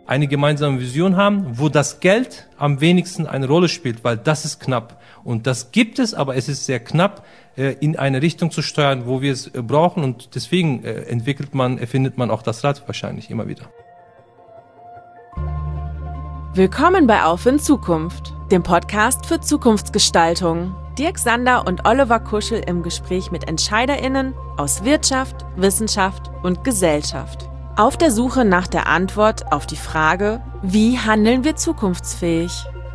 eine gemeinsame Vision haben, wo das Geld am wenigsten eine Rolle spielt, weil das ist knapp. Und das gibt es, aber es ist sehr knapp, in eine Richtung zu steuern, wo wir es brauchen. Und deswegen erfindet man auch das Rad wahrscheinlich immer wieder. Willkommen bei Auf in Zukunft, dem Podcast für Zukunftsgestaltung. Dirk Sander und Oliver Kuschel im Gespräch mit EntscheiderInnen aus Wirtschaft, Wissenschaft und Gesellschaft. Auf der Suche nach der Antwort auf die Frage, wie handeln wir zukunftsfähig?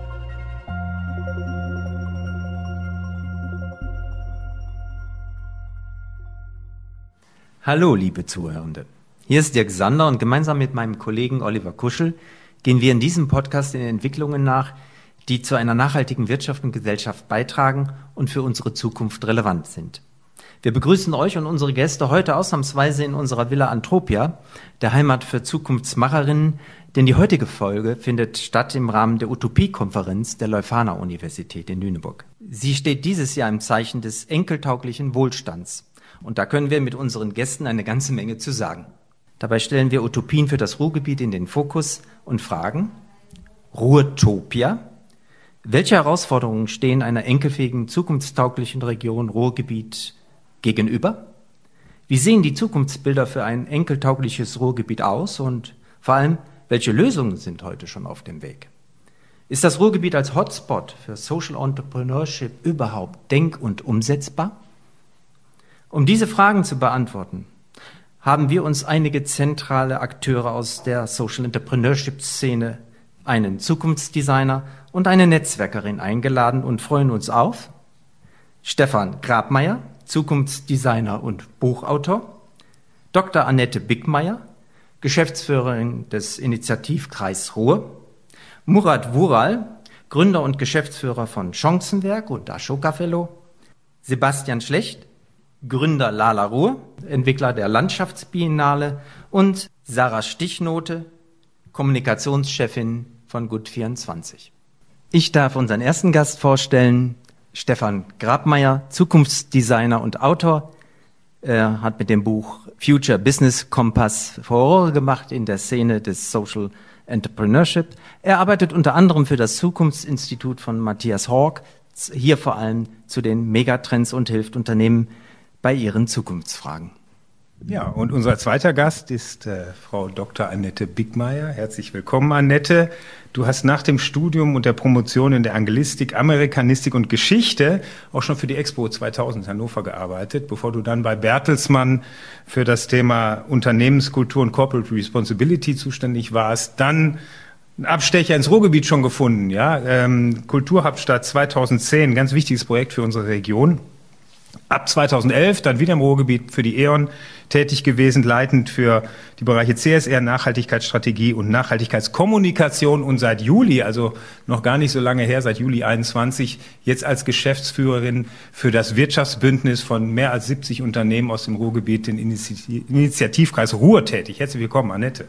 Hallo, liebe Zuhörende. Hier ist Dirk Sander und gemeinsam mit meinem Kollegen Oliver Kuschel gehen wir in diesem Podcast den Entwicklungen nach, die zu einer nachhaltigen Wirtschaft und Gesellschaft beitragen und für unsere Zukunft relevant sind. Wir begrüßen euch und unsere Gäste heute ausnahmsweise in unserer Villa Antropia, der Heimat für Zukunftsmacherinnen, denn die heutige Folge findet statt im Rahmen der Utopie-Konferenz der Leuphana-Universität in Lüneburg. Sie steht dieses Jahr im Zeichen des enkeltauglichen Wohlstands. Und da können wir mit unseren Gästen eine ganze Menge zu sagen. Dabei stellen wir Utopien für das Ruhrgebiet in den Fokus und fragen: Ruhrtopia? Welche Herausforderungen stehen einer enkelfähigen, zukunftstauglichen Region Ruhrgebiet gegenüber? Wie sehen die Zukunftsbilder für ein enkeltaugliches Ruhrgebiet aus? Und vor allem, welche Lösungen sind heute schon auf dem Weg? Ist das Ruhrgebiet als Hotspot für Social Entrepreneurship überhaupt denk- und umsetzbar? Um diese Fragen zu beantworten, haben wir uns einige zentrale Akteure aus der Social Entrepreneurship-Szene, einen Zukunftsdesigner und eine Netzwerkerin eingeladen und freuen uns auf Stefan Grabmeier, Zukunftsdesigner und Buchautor, Dr. Annette Bickmeier, Geschäftsführerin des Initiativkreis Ruhr, Murat Vural, Gründer und Geschäftsführer von Chancenwerk und Ashoka Fellow, Sebastian Schlecht, Gründer Lala Ruhr, Entwickler der Landschaftsbiennale und Sarah Stichnote, Kommunikationschefin von Gut24. Ich darf unseren ersten Gast vorstellen, Stefan Grabmeier, Zukunftsdesigner und Autor. Er hat mit dem Buch Future Business Compass Furore gemacht in der Szene des Social Entrepreneurship. Er arbeitet unter anderem für das Zukunftsinstitut von Matthias Hawk, hier vor allem zu den Megatrends und hilft Unternehmen bei ihren Zukunftsfragen. Ja, und unser zweiter Gast ist Frau Dr. Annette Bickmeier. Herzlich willkommen, Annette. Du hast nach dem Studium und der Promotion in der Anglistik, Amerikanistik und Geschichte auch schon für die Expo 2000 in Hannover gearbeitet, bevor du dann bei Bertelsmann für das Thema Unternehmenskultur und Corporate Responsibility zuständig warst. Dann einen Abstecher ins Ruhrgebiet schon gefunden, ja. Kulturhauptstadt 2010, ganz wichtiges Projekt für unsere Region. Ab 2011 dann wieder im Ruhrgebiet für die E.ON tätig gewesen, leitend für die Bereiche CSR, Nachhaltigkeitsstrategie und Nachhaltigkeitskommunikation und seit Juli, also noch gar nicht so lange her, seit Juli 21, jetzt als Geschäftsführerin für das Wirtschaftsbündnis von mehr als 70 Unternehmen aus dem Ruhrgebiet, den Initiativkreis Ruhr tätig. Herzlich willkommen, Annette.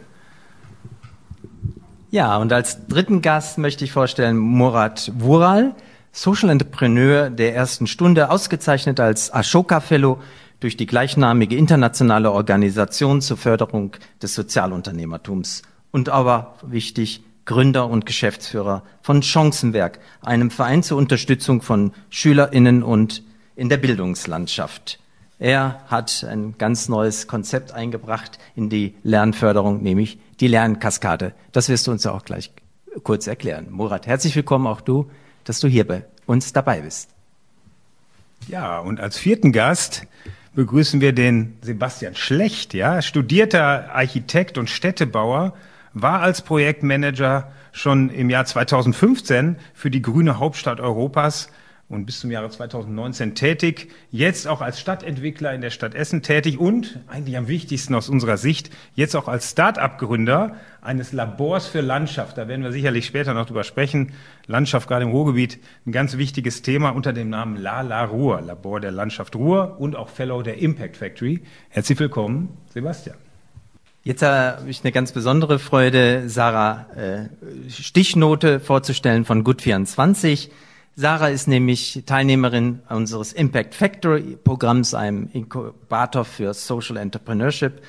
Ja, und als dritten Gast möchte ich vorstellen Murat Vural, Social Entrepreneur der ersten Stunde, ausgezeichnet als Ashoka Fellow durch die gleichnamige internationale Organisation zur Förderung des Sozialunternehmertums und aber wichtig, Gründer und Geschäftsführer von Chancenwerk, einem Verein zur Unterstützung von SchülerInnen und in der Bildungslandschaft. Er hat ein ganz neues Konzept eingebracht in die Lernförderung, nämlich die Lernkaskade. Das wirst du uns ja auch gleich kurz erklären. Murat, herzlich willkommen auch du, dass du hier bei uns dabei bist. Ja, und als vierten Gast begrüßen wir den Sebastian Schlecht, ja, studierter Architekt und Städtebauer, war als Projektmanager schon im Jahr 2015 für die grüne Hauptstadt Europas und bis zum Jahre 2019 tätig, jetzt auch als Stadtentwickler in der Stadt Essen tätig und, eigentlich am wichtigsten aus unserer Sicht, jetzt auch als Start-up-Gründer eines Labors für Landschaft. Da werden wir sicherlich später noch drüber sprechen. Landschaft, gerade im Ruhrgebiet, ein ganz wichtiges Thema unter dem Namen Lala Ruhr, Labor der Landschaft Ruhr und auch Fellow der Impact Factory. Herzlich willkommen, Sebastian. Jetzt habe ich eine ganz besondere Freude, Sarah Stichnote vorzustellen von Gut24. Sarah ist nämlich Teilnehmerin unseres Impact Factory Programms, einem Inkubator für Social Entrepreneurship.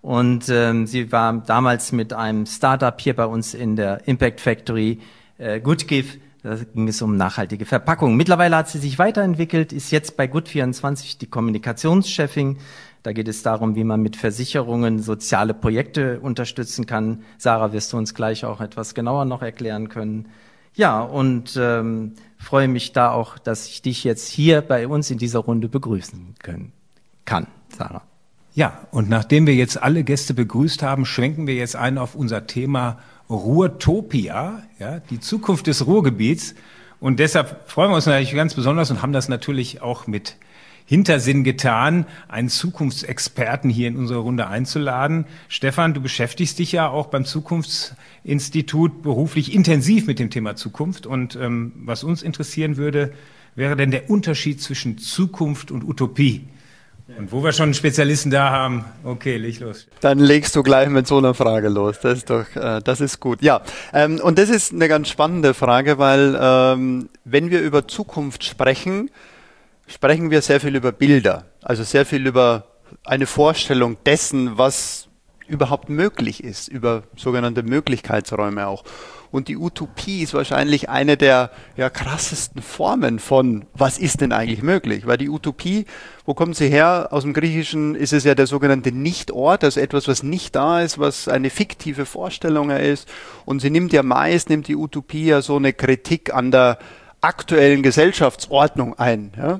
Und sie war damals mit einem Startup hier bei uns in der Impact Factory, GoodGive. Da ging es um nachhaltige Verpackung. Mittlerweile hat sie sich weiterentwickelt, ist jetzt bei Good24 die Kommunikationschefin. Da geht es darum, wie man mit Versicherungen soziale Projekte unterstützen kann. Sarah, wirst du uns gleich auch etwas genauer noch erklären können. Ja, und freue mich da auch, dass ich dich jetzt hier bei uns in dieser Runde begrüßen kann, Sarah. Ja, und nachdem wir jetzt alle Gäste begrüßt haben, schwenken wir jetzt ein auf unser Thema Ruhrtopia, ja, die Zukunft des Ruhrgebiets. Und deshalb freuen wir uns natürlich ganz besonders und haben das natürlich auch mit Hintersinn getan, einen Zukunftsexperten hier in unsere Runde einzuladen. Stefan, du beschäftigst dich ja auch beim Zukunftsinstitut beruflich intensiv mit dem Thema Zukunft. Und was uns interessieren würde, wäre denn der Unterschied zwischen Zukunft und Utopie? Und wo wir schon einen Spezialisten da haben, okay, leg los. Dann legst du gleich mit so einer Frage los. Das ist gut. Ja, und das ist eine ganz spannende Frage, weil wenn wir über Zukunft sprechen wir sehr viel über Bilder, also sehr viel über eine Vorstellung dessen, was überhaupt möglich ist, über sogenannte Möglichkeitsräume auch. Und die Utopie ist wahrscheinlich eine der krassesten Formen von, was ist denn eigentlich möglich? Weil die Utopie, wo kommt sie her? Aus dem Griechischen ist es ja der sogenannte Nichtort, also etwas, was nicht da ist, was eine fiktive Vorstellung ist. Und sie nimmt die Utopie ja so eine Kritik an der aktuellen Gesellschaftsordnung ein. Ja?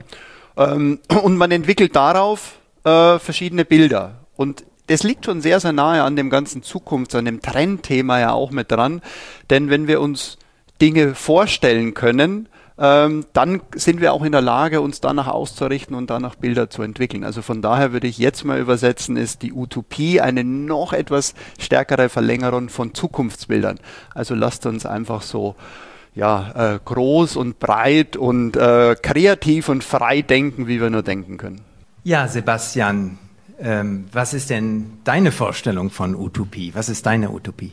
Und man entwickelt darauf verschiedene Bilder. Und das liegt schon sehr, sehr nahe an dem ganzen an dem Trendthema ja auch mit dran. Denn wenn wir uns Dinge vorstellen können, dann sind wir auch in der Lage, uns danach auszurichten und danach Bilder zu entwickeln. Also von daher würde ich jetzt mal übersetzen, ist die Utopie eine noch etwas stärkere Verlängerung von Zukunftsbildern. Also lasst uns einfach so groß und breit und kreativ und frei denken, wie wir nur denken können. Ja, Sebastian, was ist denn deine Vorstellung von Utopie? Was ist deine Utopie?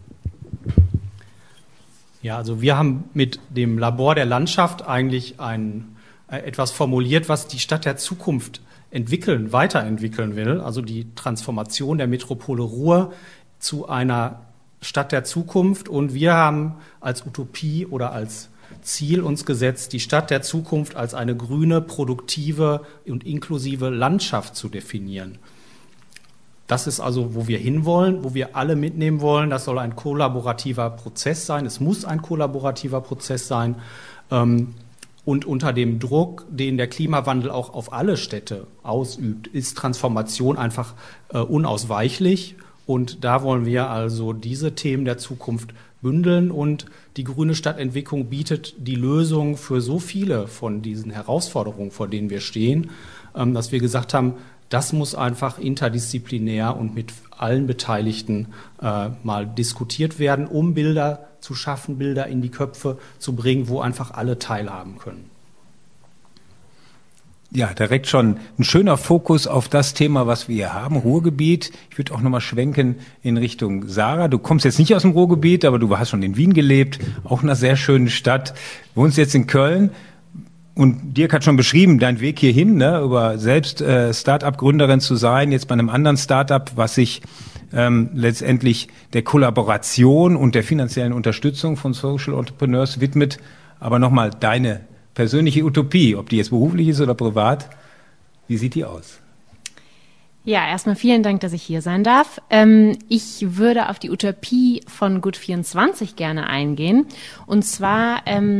Ja, also wir haben mit dem Labor der Landschaft eigentlich etwas formuliert, was die Stadt der Zukunft weiterentwickeln will. Also die Transformation der Metropole Ruhr zu einer Stadt der Zukunft. Und wir haben als Utopie oder als Ziel uns gesetzt, die Stadt der Zukunft als eine grüne, produktive und inklusive Landschaft zu definieren. Das ist also, wo wir hinwollen, wo wir alle mitnehmen wollen. Das soll ein kollaborativer Prozess sein. Es muss ein kollaborativer Prozess sein. Und unter dem Druck, den der Klimawandel auch auf alle Städte ausübt, ist Transformation einfach unausweichlich. Und da wollen wir also diese Themen der Zukunft bündeln. Und die grüne Stadtentwicklung bietet die Lösung für so viele von diesen Herausforderungen, vor denen wir stehen, dass wir gesagt haben, das muss einfach interdisziplinär und mit allen Beteiligten mal diskutiert werden, um Bilder zu schaffen, Bilder in die Köpfe zu bringen, wo einfach alle teilhaben können. Ja, direkt schon ein schöner Fokus auf das Thema, was wir hier haben, Ruhrgebiet. Ich würde auch nochmal schwenken in Richtung Sarah. Du kommst jetzt nicht aus dem Ruhrgebiet, aber du hast schon in Wien gelebt, auch in einer sehr schönen Stadt, wohnst jetzt in Köln. Und Dirk hat schon beschrieben, dein Weg hierhin, ne, über selbst Start-up-Gründerin zu sein, jetzt bei einem anderen Start-up, was sich letztendlich der Kollaboration und der finanziellen Unterstützung von Social Entrepreneurs widmet. Aber nochmal deine persönliche Utopie, ob die jetzt beruflich ist oder privat, wie sieht die aus? Ja, erstmal vielen Dank, dass ich hier sein darf. Ich würde auf die Utopie von Good24 gerne eingehen. Und zwar,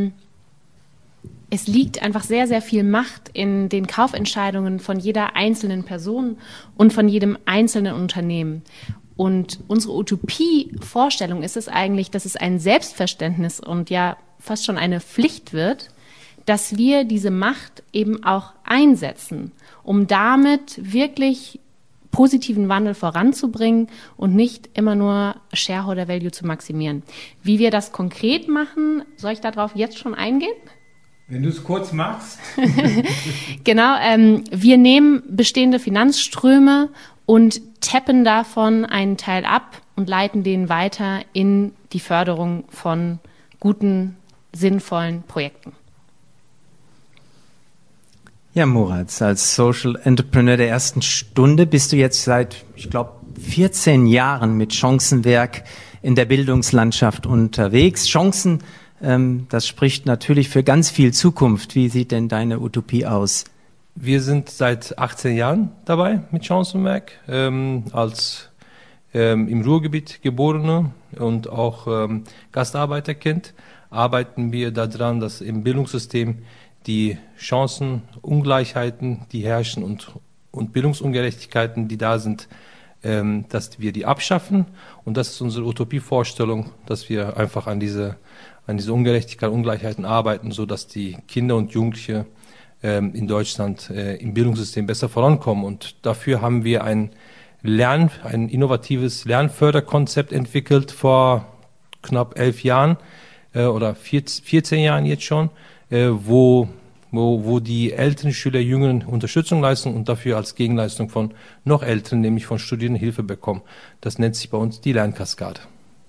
es liegt einfach sehr, sehr viel Macht in den Kaufentscheidungen von jeder einzelnen Person und von jedem einzelnen Unternehmen. Und unsere Utopie-Vorstellung ist es eigentlich, dass es ein Selbstverständnis und ja fast schon eine Pflicht wird, dass wir diese Macht eben auch einsetzen, um damit wirklich positiven Wandel voranzubringen und nicht immer nur Shareholder Value zu maximieren. Wie wir das konkret machen, soll ich darauf jetzt schon eingehen? Wenn du es kurz machst. Genau, wir nehmen bestehende Finanzströme und tappen davon einen Teil ab und leiten den weiter in die Förderung von guten, sinnvollen Projekten. Ja, Murat, als Social Entrepreneur der ersten Stunde bist du jetzt seit, ich glaube, 14 Jahren mit Chancenwerk in der Bildungslandschaft unterwegs. Chancen, das spricht natürlich für ganz viel Zukunft. Wie sieht denn deine Utopie aus? Wir sind seit 18 Jahren dabei mit Chancenwerk, als im Ruhrgebiet geborene und auch Gastarbeiterkind arbeiten wir daran, dass im Bildungssystem die Chancenungleichheiten, die herrschen und Bildungsungerechtigkeiten, die da sind, dass wir die abschaffen. Und das ist unsere Utopievorstellung, dass wir einfach an diese Ungerechtigkeit, Ungleichheiten arbeiten, so dass die Kinder und Jugendliche in Deutschland im Bildungssystem besser vorankommen. Und dafür haben wir ein innovatives Lernförderkonzept entwickelt vor knapp 11 Jahren oder 14 Jahren jetzt schon, wo die älteren Schüler Jüngeren Unterstützung leisten und dafür als Gegenleistung von noch älteren, nämlich von Studierenden, Hilfe bekommen. Das nennt sich bei uns die Lernkaskade.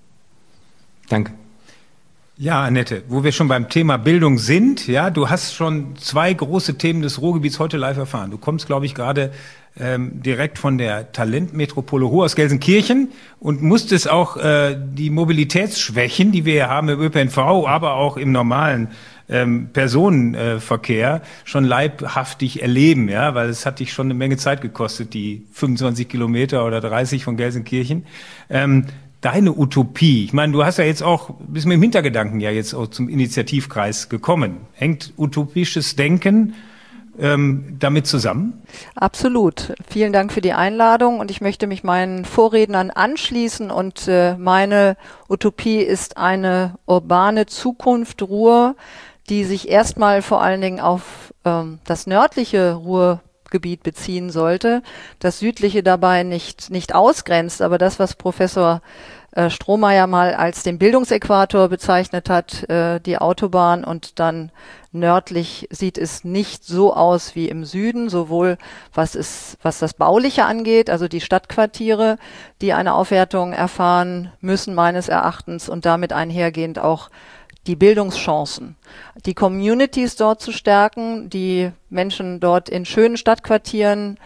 Danke. Ja, Annette, wo wir schon beim Thema Bildung sind, ja, du hast schon 2 große Themen des Ruhrgebiets heute live erfahren. Du kommst, glaube ich, gerade direkt von der Talentmetropole Ruhr aus Gelsenkirchen und musstest auch die Mobilitätsschwächen, die wir hier haben im ÖPNV, aber auch im normalen Personenverkehr schon leibhaftig erleben, ja, weil es hat dich schon eine Menge Zeit gekostet, die 25 Kilometer oder 30 von Gelsenkirchen. Deine Utopie, ich meine, du hast ja jetzt auch, bist mit dem Hintergedanken ja jetzt auch zum Initiativkreis gekommen. Hängt utopisches Denken damit zusammen? Absolut. Vielen Dank für die Einladung und ich möchte mich meinen Vorrednern anschließen und meine Utopie ist eine urbane Zukunft Ruhr, die sich erstmal vor allen Dingen auf das nördliche Ruhrgebiet beziehen sollte, das südliche dabei nicht ausgrenzt, aber das, was Professor Strohmeier mal als den Bildungsäquator bezeichnet hat, die Autobahn und dann nördlich sieht es nicht so aus wie im Süden, sowohl was das Bauliche angeht, also die Stadtquartiere, die eine Aufwertung erfahren müssen meines Erachtens und damit einhergehend auch die Bildungschancen, die Communities dort zu stärken, die Menschen dort in schönen Stadtquartieren,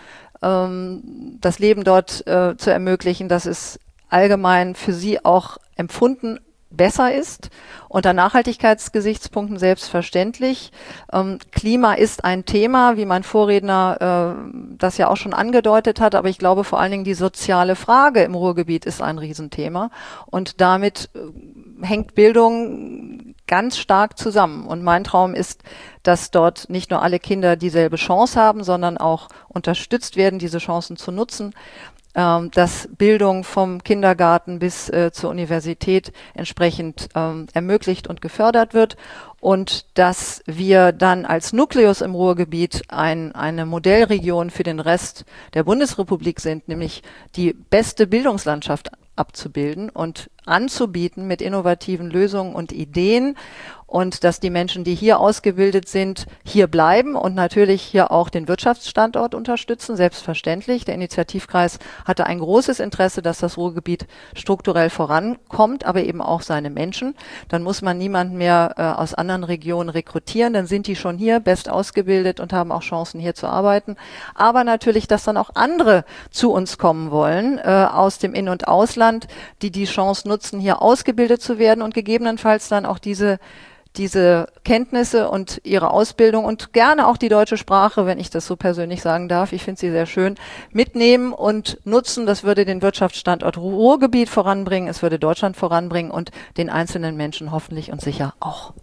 das Leben dort zu ermöglichen, dass es allgemein für sie auch empfunden besser ist. Unter Nachhaltigkeitsgesichtspunkten selbstverständlich. Klima ist ein Thema, wie mein Vorredner das ja auch schon angedeutet hat, aber ich glaube vor allen Dingen die soziale Frage im Ruhrgebiet ist ein Riesenthema und damit hängt Bildung ganz stark zusammen. Und mein Traum ist, dass dort nicht nur alle Kinder dieselbe Chance haben, sondern auch unterstützt werden, diese Chancen zu nutzen, dass Bildung vom Kindergarten bis zur Universität entsprechend ermöglicht und gefördert wird und dass wir dann als Nukleus im Ruhrgebiet eine Modellregion für den Rest der Bundesrepublik sind, nämlich die beste Bildungslandschaft abzubilden und anzubieten mit innovativen Lösungen und Ideen und dass die Menschen, die hier ausgebildet sind, hier bleiben und natürlich hier auch den Wirtschaftsstandort unterstützen, selbstverständlich. Der Initiativkreis hatte ein großes Interesse, dass das Ruhrgebiet strukturell vorankommt, aber eben auch seine Menschen. Dann muss man niemanden mehr aus anderen Regionen rekrutieren, dann sind die schon hier, best ausgebildet und haben auch Chancen, hier zu arbeiten. Aber natürlich, dass dann auch andere zu uns kommen wollen, aus dem In- und Ausland, die Chance nutzen, hier ausgebildet zu werden und gegebenenfalls dann auch diese Kenntnisse und ihre Ausbildung und gerne auch die deutsche Sprache, wenn ich das so persönlich sagen darf, ich finde sie sehr schön, mitnehmen und nutzen. Das würde den Wirtschaftsstandort Ruhrgebiet voranbringen, es würde Deutschland voranbringen und den einzelnen Menschen hoffentlich und sicher auch.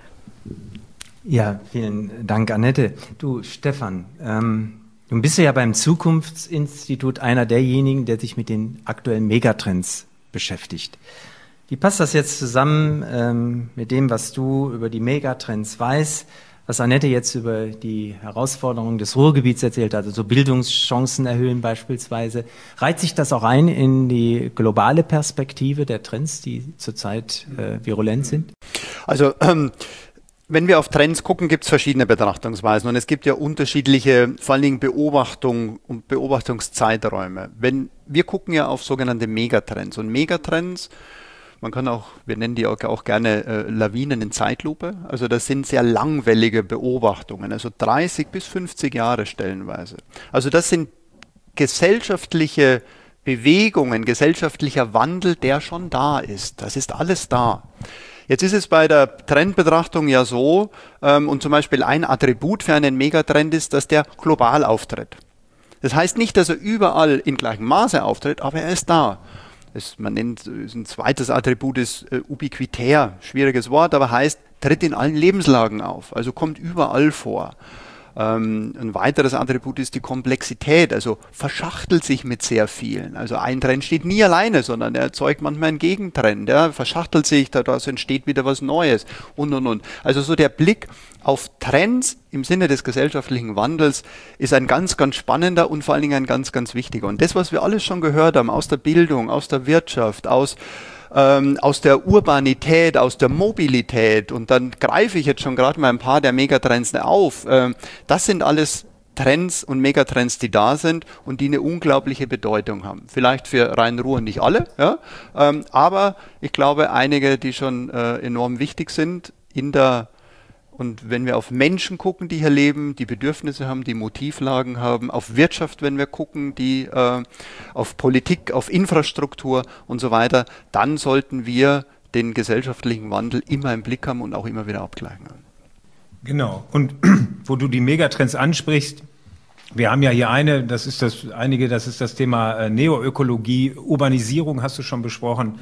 Ja, vielen Dank, Annette. Du, Stefan, nun bist du ja beim Zukunftsinstitut einer derjenigen, der sich mit den aktuellen Megatrends beschäftigt. Wie passt das jetzt zusammen mit dem, was du über die Megatrends weißt, was Annette jetzt über die Herausforderungen des Ruhrgebiets erzählt hat, also Bildungschancen erhöhen beispielsweise? Reiht sich das auch ein in die globale Perspektive der Trends, die zurzeit virulent sind? Also wenn wir auf Trends gucken, gibt es verschiedene Betrachtungsweisen und es gibt ja unterschiedliche, vor allen Dingen Beobachtung und Beobachtungszeiträume. Wir gucken ja auf sogenannte Megatrends und Megatrends Man kann auch, wir nennen die auch gerne Lawinen in Zeitlupe. Also das sind sehr langwellige Beobachtungen, also 30 bis 50 Jahre stellenweise. Also das sind gesellschaftliche Bewegungen, gesellschaftlicher Wandel, der schon da ist. Das ist alles da. Jetzt ist es bei der Trendbetrachtung ja so, und zum Beispiel ein Attribut für einen Megatrend ist, dass der global auftritt. Das heißt nicht, dass er überall in gleichem Maße auftritt, aber er ist da. Man nennt ein zweites Attribut ist ubiquitär, schwieriges Wort, aber heißt, tritt in allen Lebenslagen auf, also kommt überall vor. Ein weiteres Attribut ist die Komplexität, also verschachtelt sich mit sehr vielen. Also ein Trend steht nie alleine, sondern er erzeugt manchmal einen Gegentrend, ja, verschachtelt sich, daraus entsteht wieder was Neues und. Also so der Blick auf Trends im Sinne des gesellschaftlichen Wandels ist ein ganz, ganz spannender und vor allen Dingen ein ganz, ganz wichtiger. Und das, was wir alles schon gehört haben, aus der Bildung, aus der Wirtschaft, aus der Urbanität, aus der Mobilität, und dann greife ich jetzt schon gerade mal ein paar der Megatrends auf. Das sind alles Trends und Megatrends, die da sind und die eine unglaubliche Bedeutung haben. Vielleicht für Rhein-Ruhr nicht alle, ja, aber ich glaube einige, die schon enorm wichtig sind und wenn wir auf Menschen gucken, die hier leben, die Bedürfnisse haben, die Motivlagen haben, auf Wirtschaft, wenn wir gucken, die auf Politik, auf Infrastruktur und so weiter, dann sollten wir den gesellschaftlichen Wandel immer im Blick haben und auch immer wieder abgleichen. Genau. Und wo du die Megatrends ansprichst, wir haben ja hier das ist das Thema Neoökologie, Urbanisierung hast du schon besprochen,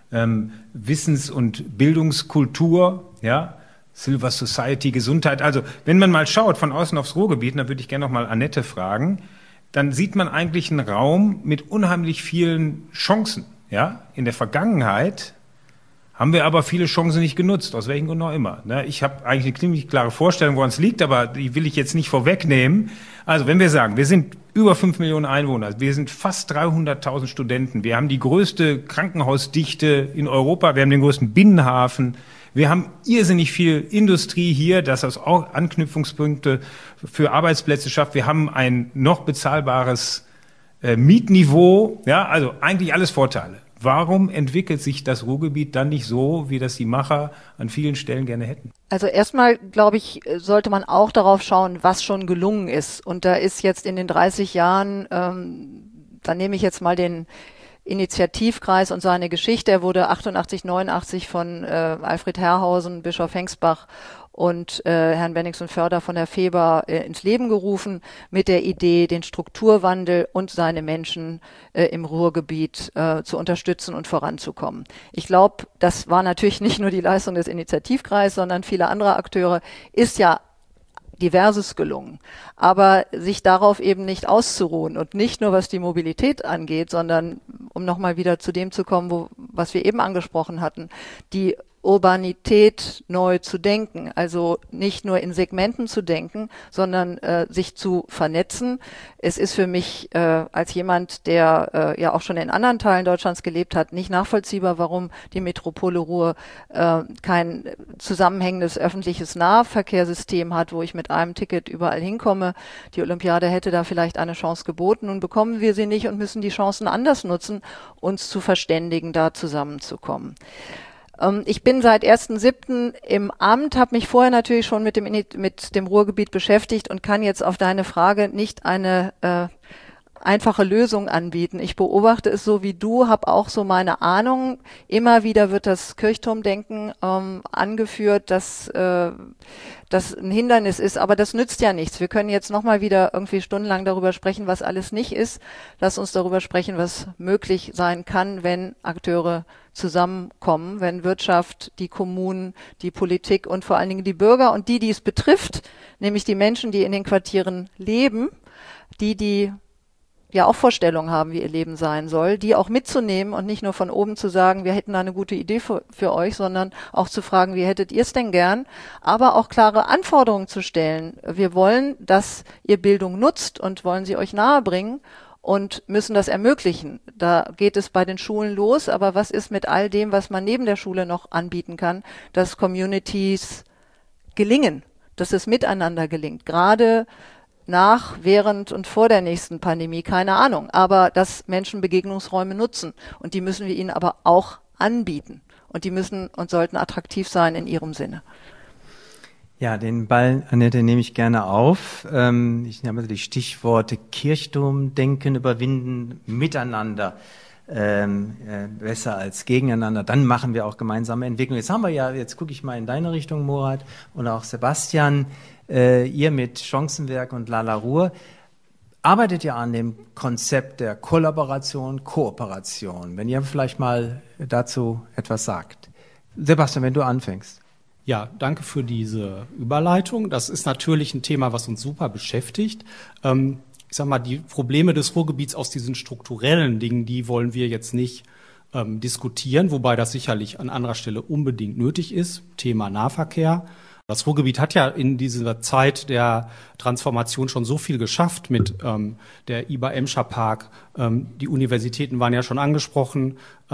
Wissens- und Bildungskultur, ja, Silver Society, Gesundheit. Also wenn man mal schaut von außen aufs Ruhrgebiet, dann würde ich gerne noch mal Annette fragen, dann sieht man eigentlich einen Raum mit unheimlich vielen Chancen. Ja? In der Vergangenheit haben wir aber viele Chancen nicht genutzt, aus welchen Gründen auch immer. Ich habe eigentlich eine ziemlich klare Vorstellung, woran es liegt, aber die will ich jetzt nicht vorwegnehmen. Also wenn wir sagen, wir sind über 5 Millionen Einwohner, wir sind fast 300.000 Studenten, wir haben die größte Krankenhausdichte in Europa, wir haben den größten Binnenhafen, wir haben irrsinnig viel Industrie hier, das auch Anknüpfungspunkte für Arbeitsplätze schafft. Wir haben ein noch bezahlbares Mietniveau, ja, also eigentlich alles Vorteile. Warum entwickelt sich das Ruhrgebiet dann nicht so, wie das die Macher an vielen Stellen gerne hätten? Also erstmal, glaube ich, sollte man auch darauf schauen, was schon gelungen ist. Und da ist jetzt in den 30 Jahren, da nehme ich jetzt mal den Initiativkreis und seine Geschichte. Er wurde 88, 89 von Alfred Herrhausen, Bischof Hengsbach und Herrn Bennigsen Förder von der FEBA ins Leben gerufen mit der Idee, den Strukturwandel und seine Menschen im Ruhrgebiet zu unterstützen und voranzukommen. Ich glaube, das war natürlich nicht nur die Leistung des Initiativkreises, sondern viele andere Akteure, ist ja Diverses gelungen. Aber sich darauf eben nicht auszuruhen und nicht nur was die Mobilität angeht, sondern um nochmal wieder zu dem zu kommen, was wir eben angesprochen hatten, die Urbanität neu zu denken, also nicht nur in Segmenten zu denken, sondern sich zu vernetzen. Es ist für mich als jemand, der ja auch schon in anderen Teilen Deutschlands gelebt hat, nicht nachvollziehbar, warum die Metropole Ruhr kein zusammenhängendes öffentliches Nahverkehrssystem hat, wo ich mit einem Ticket überall hinkomme. Die Olympiade hätte da vielleicht eine Chance geboten. Nun bekommen wir sie nicht und müssen die Chancen anders nutzen, uns zu verständigen, da zusammenzukommen. Ich bin seit 1.7. im Amt, habe mich vorher natürlich schon mit dem Ruhrgebiet beschäftigt und kann jetzt auf deine Frage nicht eine einfache Lösung anbieten. Ich beobachte es so wie du, habe auch so meine Ahnung. Immer wieder wird das Kirchturmdenken angeführt, dass das ein Hindernis ist, aber das nützt ja nichts. Wir können jetzt nochmal wieder irgendwie stundenlang darüber sprechen, was alles nicht ist. Lass uns darüber sprechen, was möglich sein kann, wenn Akteure zusammenkommen, wenn Wirtschaft, die Kommunen, die Politik und vor allen Dingen die Bürger und die es betrifft, nämlich die Menschen, die in den Quartieren leben, die ja auch Vorstellungen haben, wie ihr Leben sein soll, die auch mitzunehmen und nicht nur von oben zu sagen, wir hätten da eine gute Idee für euch, sondern auch zu fragen, wie hättet ihr es denn gern, aber auch klare Anforderungen zu stellen. Wir wollen, dass ihr Bildung nutzt und wollen sie euch nahebringen und müssen das ermöglichen. Da geht es bei den Schulen los, aber was ist mit all dem, was man neben der Schule noch anbieten kann, dass Communities gelingen, dass es miteinander gelingt, gerade nach, während und vor der nächsten Pandemie, keine Ahnung, aber dass Menschen Begegnungsräume nutzen und die müssen wir ihnen aber auch anbieten. und die müssen und sollten attraktiv sein in ihrem Sinne. Ja, den Ball, Annette, nehme ich gerne auf. Ich nehme also die Stichworte Kirchturm, Denken, Überwinden, Miteinander, besser als gegeneinander. Dann machen wir auch gemeinsame Entwicklung. Jetzt gucke ich mal in deine Richtung, Murat, und auch Sebastian, ihr mit Chancenwerk und Lala Ruhr, arbeitet ja an dem Konzept der Kollaboration, Kooperation. Wenn ihr vielleicht mal dazu etwas sagt. Sebastian, wenn du anfängst. Ja, danke für diese Überleitung. Das ist natürlich ein Thema, was uns super beschäftigt. Ich sag mal, die Probleme des Ruhrgebiets aus diesen strukturellen Dingen, die wollen wir jetzt nicht diskutieren, wobei das sicherlich an anderer Stelle unbedingt nötig ist. Thema Nahverkehr. Das Ruhrgebiet hat ja in dieser Zeit der Transformation schon so viel geschafft mit der IBA-Emscher Park. Die Universitäten waren ja schon angesprochen.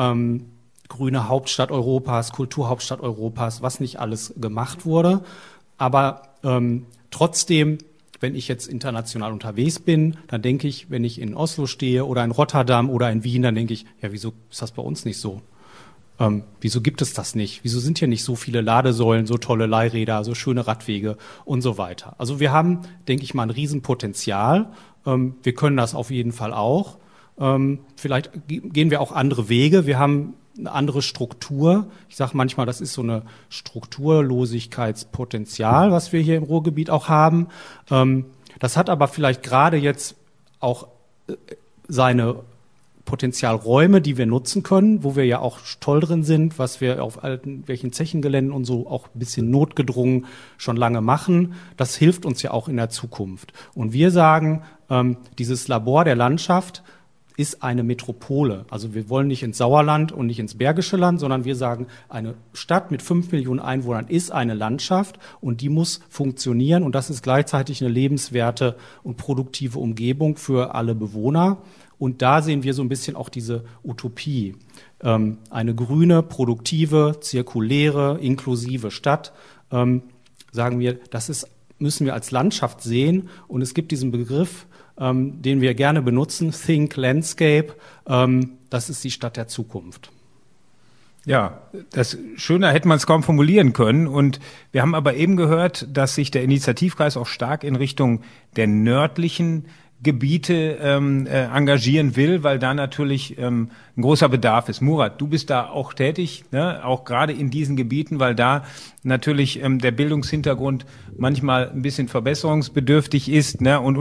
Grüne Hauptstadt Europas, Kulturhauptstadt Europas, was nicht alles gemacht wurde. Aber trotzdem, wenn ich jetzt international unterwegs bin, dann denke ich, wenn ich in Oslo stehe oder in Rotterdam oder in Wien, dann denke ich, ja, wieso ist das bei uns nicht so? Wieso gibt es das nicht? Wieso sind hier nicht so viele Ladesäulen, so tolle Leihräder, so schöne Radwege und so weiter? Also wir haben, denke ich mal, ein Riesenpotenzial. Wir können das auf jeden Fall auch. Vielleicht gehen wir auch andere Wege. Wir haben eine andere Struktur. Ich sage manchmal, das ist so eine Strukturlosigkeitspotenzial, was wir hier im Ruhrgebiet auch haben. Das hat aber vielleicht gerade jetzt auch seine Potenzialräume, die wir nutzen können, wo wir ja auch toll drin sind, was wir auf welchen Zechengeländen und so auch ein bisschen notgedrungen schon lange machen. Das hilft uns ja auch in der Zukunft. Und wir sagen, dieses Labor der Landschaft ist eine Metropole. Also wir wollen nicht ins Sauerland und nicht ins Bergische Land, sondern wir sagen, eine Stadt mit 5 Millionen Einwohnern ist eine Landschaft und die muss funktionieren und das ist gleichzeitig eine lebenswerte und produktive Umgebung für alle Bewohner. Und da sehen wir so ein bisschen auch diese Utopie. Eine grüne, produktive, zirkuläre, inklusive Stadt, sagen wir, müssen wir als Landschaft sehen. Und es gibt diesen Begriff, den wir gerne benutzen, Think Landscape. Das ist die Stadt der Zukunft. Ja, das schöner hätte man es kaum formulieren können. Und wir haben aber eben gehört, dass sich der Initiativkreis auch stark in Richtung der nördlichen Gebiete engagieren will, weil da natürlich ein großer Bedarf ist. Murat, du bist da auch tätig, ne? Auch gerade in diesen Gebieten, weil da natürlich der Bildungshintergrund manchmal ein bisschen verbesserungsbedürftig ist, ne? Und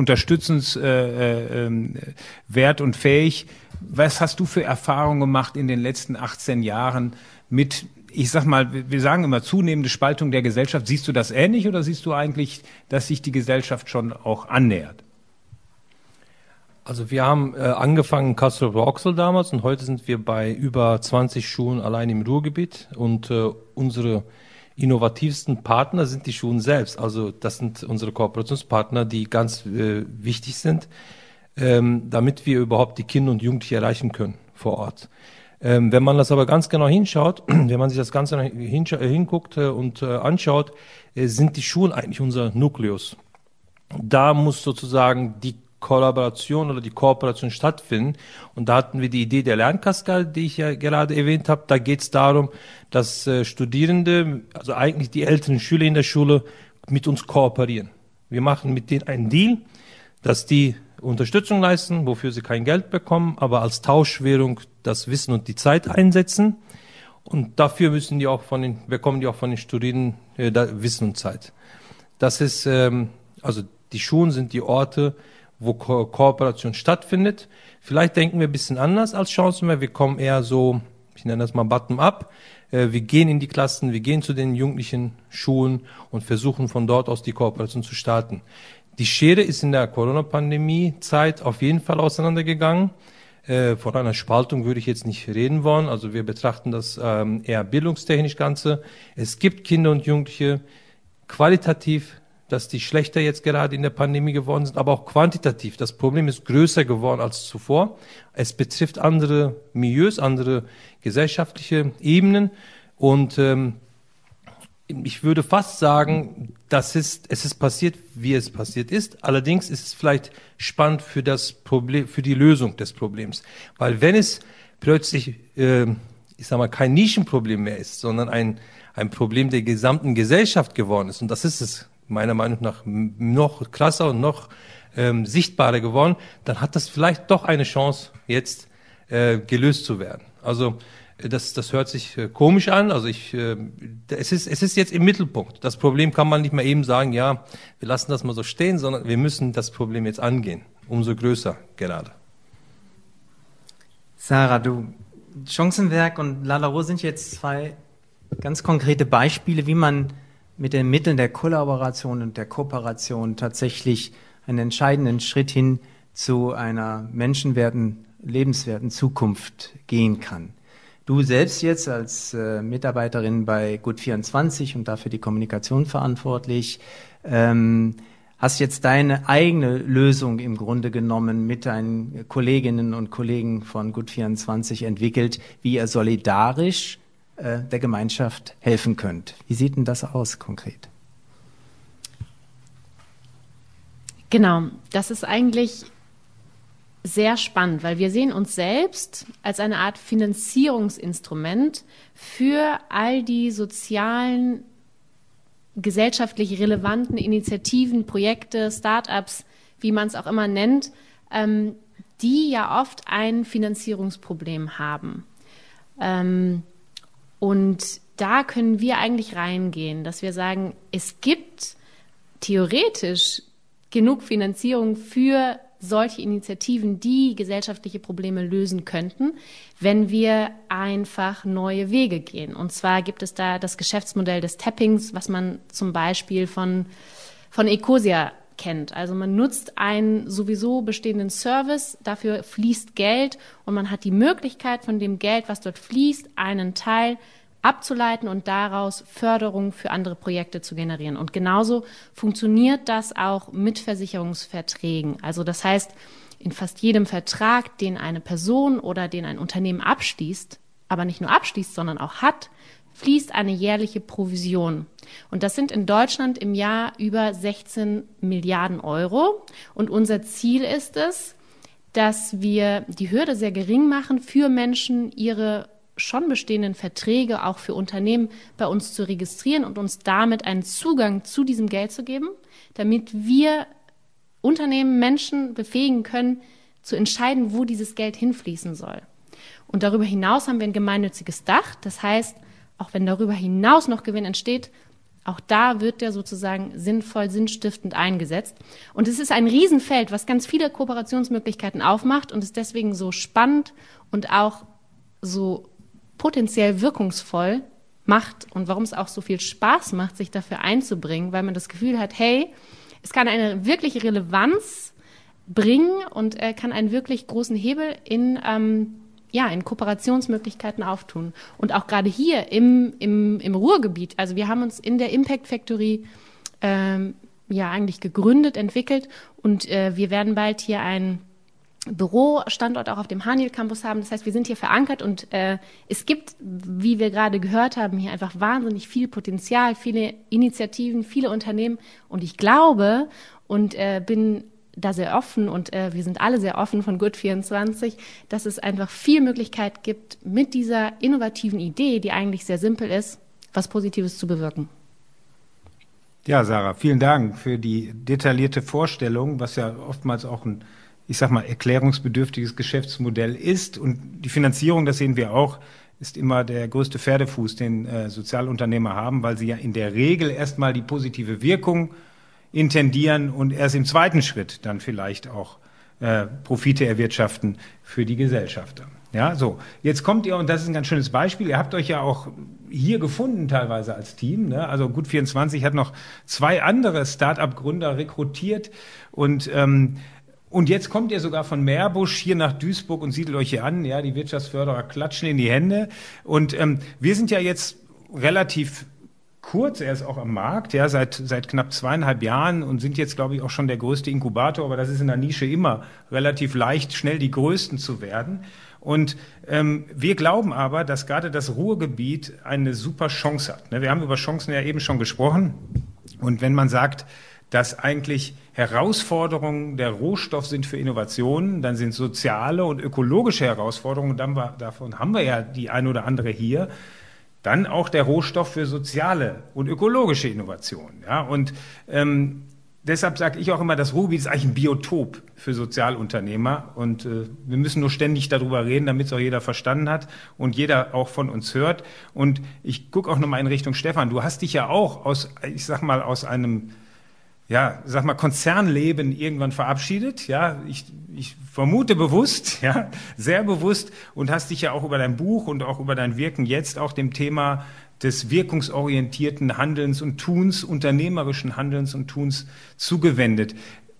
unterstützenswert und fähig. Was hast du für Erfahrungen gemacht in den letzten 18 Jahren mit, ich sag mal, wir sagen immer zunehmende Spaltung der Gesellschaft. Siehst du das ähnlich oder siehst du eigentlich, dass sich die Gesellschaft schon auch annähert? Also wir haben angefangen in Castrop-Rauxel damals und heute sind wir bei über 20 Schulen allein im Ruhrgebiet und unsere innovativsten Partner sind die Schulen selbst. Also das sind unsere Kooperationspartner, die ganz wichtig sind, damit wir überhaupt die Kinder und Jugendlichen erreichen können vor Ort. Wenn man das aber ganz genau hinschaut, wenn man sich das Ganze hinguckt und anschaut, sind die Schulen eigentlich unser Nukleus. Da muss sozusagen die Kollaboration oder die Kooperation stattfinden. Und da hatten wir die Idee der Lernkaskade, die ich ja gerade erwähnt habe. Da geht es darum, dass Studierende, also eigentlich die älteren Schüler in der Schule, mit uns kooperieren. Wir machen mit denen einen Deal, dass die Unterstützung leisten, wofür sie kein Geld bekommen, aber als Tauschwährung das Wissen und die Zeit einsetzen. Und dafür bekommen die auch von den Studierenden Wissen und Zeit. Das ist, also die Schulen sind die Orte, wo Kooperation stattfindet. Vielleicht denken wir ein bisschen anders als Chancenwerk. Wir kommen eher so, ich nenne das mal bottom-up. Wir gehen in die Klassen, wir gehen zu den jugendlichen Schulen und versuchen von dort aus die Kooperation zu starten. Die Schere ist in der Corona-Pandemie-Zeit auf jeden Fall auseinandergegangen. Von einer Spaltung würde ich jetzt nicht reden wollen. Also wir betrachten das eher bildungstechnisch Ganze. Es gibt Kinder und Jugendliche qualitativ, dass die schlechter jetzt gerade in der Pandemie geworden sind, aber auch quantitativ. Das Problem ist größer geworden als zuvor. Es betrifft andere Milieus, andere gesellschaftliche Ebenen und ich würde fast sagen, es ist passiert, wie es passiert ist. Allerdings ist es vielleicht spannend für das Problem, für die Lösung des Problems, weil wenn es plötzlich, ich ich sag mal, kein Nischenproblem mehr ist, sondern ein Problem der gesamten Gesellschaft geworden ist. Und das ist es meiner Meinung nach noch krasser und noch sichtbarer geworden. Dann hat das vielleicht doch eine Chance, jetzt gelöst zu werden. Also das hört sich komisch an. Also es ist jetzt im Mittelpunkt. Das Problem kann man nicht mehr eben sagen, ja, wir lassen das mal so stehen, sondern wir müssen das Problem jetzt angehen. Umso größer gerade. Sarah, Chancenwerk und Lalaurie sind jetzt zwei ganz konkrete Beispiele, wie man mit den Mitteln der Kollaboration und der Kooperation tatsächlich einen entscheidenden Schritt hin zu einer menschenwerten, lebenswerten Zukunft gehen kann. Du selbst jetzt als Mitarbeiterin bei Gut24 und dafür die Kommunikation verantwortlich, hast jetzt deine eigene Lösung im Grunde genommen mit deinen Kolleginnen und Kollegen von Gut24 entwickelt, wie ihr solidarisch der Gemeinschaft helfen könnt. Wie sieht denn das aus konkret? Genau, das ist eigentlich sehr spannend, weil wir sehen uns selbst als eine Art Finanzierungsinstrument für all die sozialen, gesellschaftlich relevanten Initiativen, Projekte, Start-ups, wie man es auch immer nennt, die ja oft ein Finanzierungsproblem haben. Und da können wir eigentlich reingehen, dass wir sagen, es gibt theoretisch genug Finanzierung für solche Initiativen, die gesellschaftliche Probleme lösen könnten, wenn wir einfach neue Wege gehen. Und zwar gibt es da das Geschäftsmodell des Tappings, was man zum Beispiel von Ecosia kennt. Also man nutzt einen sowieso bestehenden Service, dafür fließt Geld und man hat die Möglichkeit, von dem Geld, was dort fließt, einen Teil abzuleiten und daraus Förderung für andere Projekte zu generieren. Und genauso funktioniert das auch mit Versicherungsverträgen. Also das heißt, in fast jedem Vertrag, den eine Person oder den ein Unternehmen abschließt, aber nicht nur abschließt, sondern auch hat, fließt eine jährliche Provision. Und das sind in Deutschland im Jahr über 16 Milliarden Euro. Und unser Ziel ist es, dass wir die Hürde sehr gering machen, für Menschen ihre schon bestehenden Verträge auch für Unternehmen bei uns zu registrieren und uns damit einen Zugang zu diesem Geld zu geben, damit wir Unternehmen, Menschen befähigen können, zu entscheiden, wo dieses Geld hinfließen soll. Und darüber hinaus haben wir ein gemeinnütziges Dach. Das heißt, auch wenn darüber hinaus noch Gewinn entsteht, auch da wird der sozusagen sinnvoll, sinnstiftend eingesetzt. Und es ist ein Riesenfeld, was ganz viele Kooperationsmöglichkeiten aufmacht und ist deswegen so spannend und auch so potenziell wirkungsvoll macht und warum es auch so viel Spaß macht, sich dafür einzubringen, weil man das Gefühl hat, hey, es kann eine wirkliche Relevanz bringen und kann einen wirklich großen Hebel in Kooperationsmöglichkeiten auftun. Und auch gerade hier im Ruhrgebiet, also wir haben uns in der Impact Factory eigentlich gegründet, entwickelt und wir werden bald hier einen Bürostandort auch auf dem Haniel Campus haben. Das heißt, wir sind hier verankert und es gibt, wie wir gerade gehört haben, hier einfach wahnsinnig viel Potenzial, viele Initiativen, viele Unternehmen und ich glaube und bin da sehr offen und wir sind alle sehr offen von Gut24, dass es einfach viel Möglichkeit gibt, mit dieser innovativen Idee, die eigentlich sehr simpel ist, was Positives zu bewirken. Ja, Sarah, vielen Dank für die detaillierte Vorstellung, was ja oftmals auch ein, ich sag mal, erklärungsbedürftiges Geschäftsmodell ist. Und die Finanzierung, das sehen wir auch, ist immer der größte Pferdefuß, den Sozialunternehmer haben, weil sie ja in der Regel erstmal die positive Wirkung intendieren und erst im zweiten Schritt dann vielleicht auch Profite erwirtschaften für die Gesellschafter. Ja, so. Jetzt kommt ihr, und das ist ein ganz schönes Beispiel, ihr habt euch ja auch hier gefunden teilweise als Team, ne? Also Gut24 hat noch 2 andere Start-up-Gründer rekrutiert und jetzt kommt ihr sogar von Meerbusch hier nach Duisburg und siedelt euch hier an. Ja, die Wirtschaftsförderer klatschen in die Hände. Und wir sind ja jetzt relativ kurz erst auch am Markt, ja, seit knapp 2,5 Jahren und sind jetzt, glaube ich, auch schon der größte Inkubator. Aber das ist in der Nische immer relativ leicht, schnell die Größten zu werden. Und wir glauben aber, dass gerade das Ruhrgebiet eine super Chance hat. Ne? Wir haben über Chancen ja eben schon gesprochen. Und wenn man sagt, dass eigentlich Herausforderungen der Rohstoff sind für Innovationen, dann sind soziale und ökologische Herausforderungen, davon haben wir ja die ein oder andere hier, dann auch der Rohstoff für soziale und ökologische Innovationen. Ja? Und deshalb sage ich auch immer, das Ruhrgebiet ist eigentlich ein Biotop für Sozialunternehmer und wir müssen nur ständig darüber reden, damit es auch jeder verstanden hat und jeder auch von uns hört. Und ich gucke auch nochmal in Richtung Stefan. Du hast dich ja auch aus einem Konzernleben irgendwann verabschiedet, ja, ich vermute bewusst, ja, sehr bewusst, und hast dich ja auch über dein Buch und auch über dein Wirken jetzt auch dem Thema des wirkungsorientierten Handelns und Tuns, unternehmerischen Handelns und Tuns zugewendet.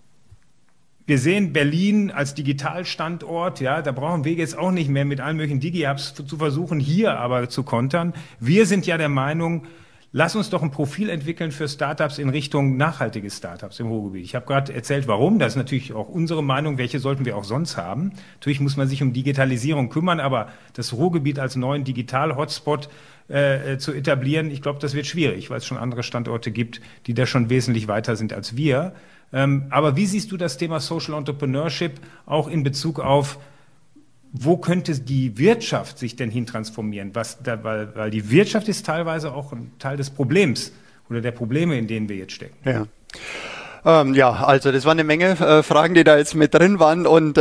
Wir sehen Berlin als Digitalstandort, ja, da brauchen wir jetzt auch nicht mehr mit allen möglichen Digi-Hubs zu versuchen, hier aber zu kontern. Wir sind ja der Meinung, lass uns doch ein Profil entwickeln für Startups in Richtung nachhaltige Startups im Ruhrgebiet. Ich habe gerade erzählt, warum. Das ist natürlich auch unsere Meinung. Welche sollten wir auch sonst haben? Natürlich muss man sich um Digitalisierung kümmern, aber das Ruhrgebiet als neuen Digital-Hotspot zu etablieren, ich glaube, das wird schwierig, weil es schon andere Standorte gibt, die da schon wesentlich weiter sind als wir. Aber wie siehst du das Thema Social Entrepreneurship auch in Bezug auf, wo könnte die Wirtschaft sich denn hin transformieren? Weil die Wirtschaft ist teilweise auch ein Teil des Problems oder der Probleme, in denen wir jetzt stecken. Ja. Also das waren eine Menge Fragen, die da jetzt mit drin waren und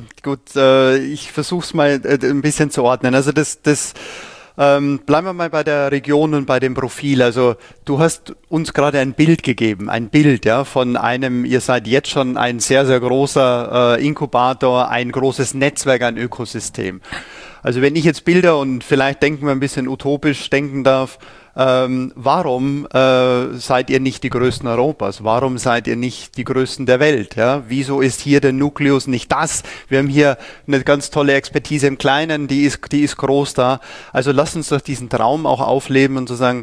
ich versuche es mal ein bisschen zu ordnen. Also bleiben wir mal bei der Region und bei dem Profil. Also du hast uns gerade ein Bild gegeben, von einem, ihr seid jetzt schon ein sehr, sehr großer Inkubator, ein großes Netzwerk, ein Ökosystem. Also wenn ich jetzt Bilder und vielleicht denken wir ein bisschen utopisch denken darf, warum seid ihr nicht die Größten Europas? Warum seid ihr nicht die Größten der Welt? Ja? Wieso ist hier der Nukleus nicht das? Wir haben hier eine ganz tolle Expertise im Kleinen, die ist groß da. Also lasst uns doch diesen Traum auch aufleben und zu sagen,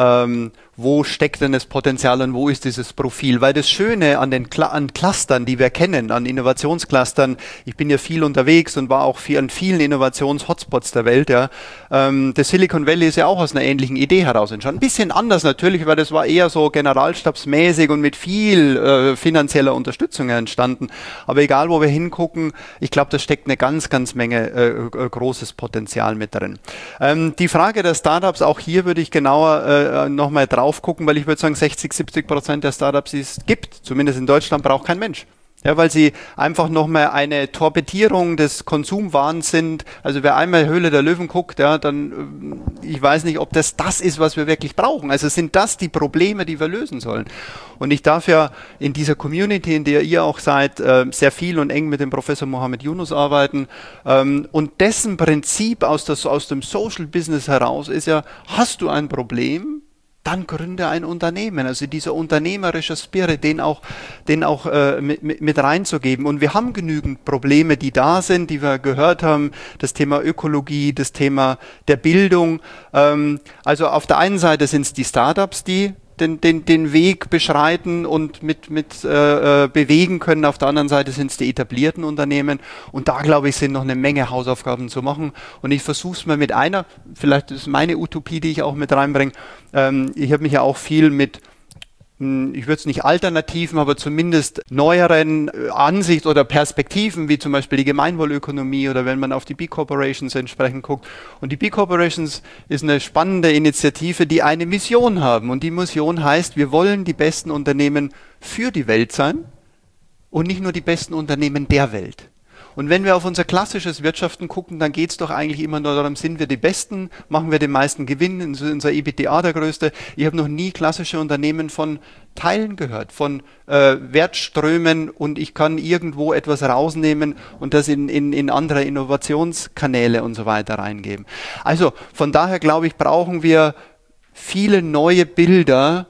wo steckt denn das Potenzial und wo ist dieses Profil? Weil das Schöne an Clustern, die wir kennen, an Innovationsclustern, ich bin ja viel unterwegs und war auch an vielen Innovations-Hotspots der Welt. Ja. Das Silicon Valley ist ja auch aus einer ähnlichen Idee heraus entstanden. Ein bisschen anders natürlich, weil das war eher so generalstabsmäßig und mit viel finanzieller Unterstützung entstanden. Aber egal, wo wir hingucken, ich glaube, da steckt eine ganz, ganz Menge großes Potenzial mit drin. Die Frage der Startups, auch hier würde ich genauer nochmal drauf gucken, weil ich würde sagen, 60-70% der Startups, die es gibt, zumindest in Deutschland, braucht kein Mensch. Ja, weil sie einfach nochmal eine Torpedierung des Konsumwahns sind. Also wer einmal Höhle der Löwen guckt, ja, dann, ich weiß nicht, ob das ist, was wir wirklich brauchen. Also sind das die Probleme, die wir lösen sollen. Und ich darf ja in dieser Community, in der ihr auch seid, sehr viel und eng mit dem Professor Mohammed Yunus arbeiten. Und dessen Prinzip aus dem Social Business heraus ist ja, hast du ein Problem, dann gründe ein Unternehmen. Also dieser unternehmerische Spirit, den auch mit reinzugeben. Und wir haben genügend Probleme, die da sind, die wir gehört haben. Das Thema Ökologie, das Thema der Bildung. Also auf der einen Seite sind es die Startups, die den Weg beschreiten und mit bewegen können. Auf der anderen Seite sind es die etablierten Unternehmen. Und da, glaube ich, sind noch eine Menge Hausaufgaben zu machen. Und ich versuche es mal mit einer, vielleicht ist meine Utopie, die ich auch mit reinbringe. Ich habe mich ja auch viel mit, ich würde es nicht Alternativen, aber zumindest neueren Ansichten oder Perspektiven, wie zum Beispiel die Gemeinwohlökonomie oder wenn man auf die B-Corporations entsprechend guckt. Und die B-Corporations ist eine spannende Initiative, die eine Mission haben. Und die Mission heißt, wir wollen die besten Unternehmen für die Welt sein und nicht nur die besten Unternehmen der Welt. Und wenn wir auf unser klassisches Wirtschaften gucken, dann geht es doch eigentlich immer nur darum, sind wir die Besten, machen wir den meisten Gewinn, unser EBITDA der größte. Ich habe noch nie klassische Unternehmen von Teilen gehört, von Wertströmen und ich kann irgendwo etwas rausnehmen und das in andere Innovationskanäle und so weiter reingeben. Also von daher glaube ich, brauchen wir viele neue Bilder,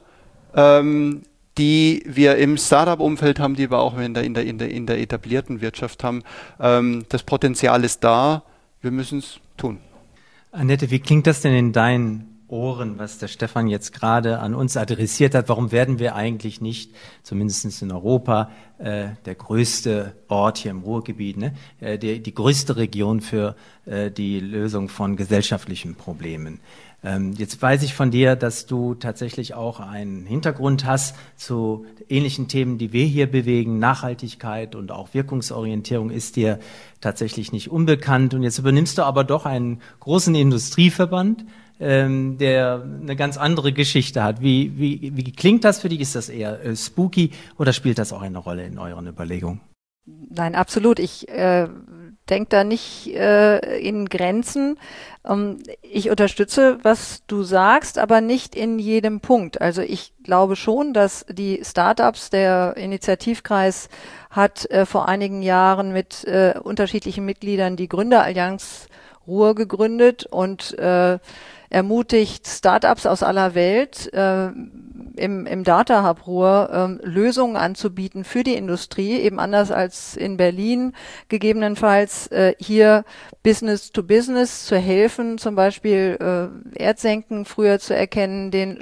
die wir im Startup-Umfeld haben, die wir auch in der etablierten Wirtschaft haben. Das Potenzial ist da, wir müssen es tun. Annette, wie klingt das denn in deinen Ohren, was der Stefan jetzt gerade an uns adressiert hat? Warum werden wir eigentlich nicht, zumindest in Europa, der größte Ort hier im Ruhrgebiet, ne? Die größte Region für die Lösung von gesellschaftlichen Problemen? Jetzt weiß ich von dir, dass du tatsächlich auch einen Hintergrund hast zu ähnlichen Themen, die wir hier bewegen. Nachhaltigkeit und auch Wirkungsorientierung ist dir tatsächlich nicht unbekannt. Und jetzt übernimmst du aber doch einen großen Industrieverband, der eine ganz andere Geschichte hat. Wie klingt das für dich? Ist das eher spooky oder spielt das auch eine Rolle in euren Überlegungen? Nein, absolut. Ich denke da nicht in Grenzen. Ich unterstütze, was du sagst, aber nicht in jedem Punkt. Also ich glaube schon, dass die Startups, der Initiativkreis hat vor einigen Jahren mit unterschiedlichen Mitgliedern die Gründerallianz Ruhr gegründet und ermutigt Startups aus aller Welt im Data Hub Ruhr Lösungen anzubieten für die Industrie, eben anders als in Berlin, gegebenenfalls hier Business to Business zu helfen, zum Beispiel Erdsenken früher zu erkennen, die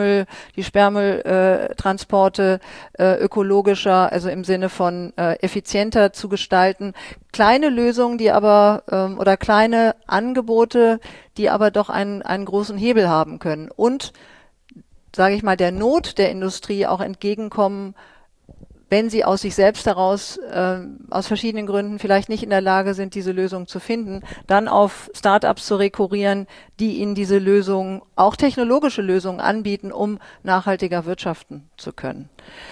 Sperrmülltransporte ökologischer, also im Sinne von effizienter zu gestalten. Kleine Lösungen, die aber oder kleine Angebote, die aber doch einen großen Hebel haben können und, sage ich mal, der Not der Industrie auch entgegenkommen, wenn sie aus sich selbst heraus aus verschiedenen Gründen vielleicht nicht in der Lage sind, diese Lösung zu finden, dann auf Startups zu rekurrieren, die ihnen diese Lösungen, auch technologische Lösungen anbieten, um nachhaltiger wirtschaften zu können.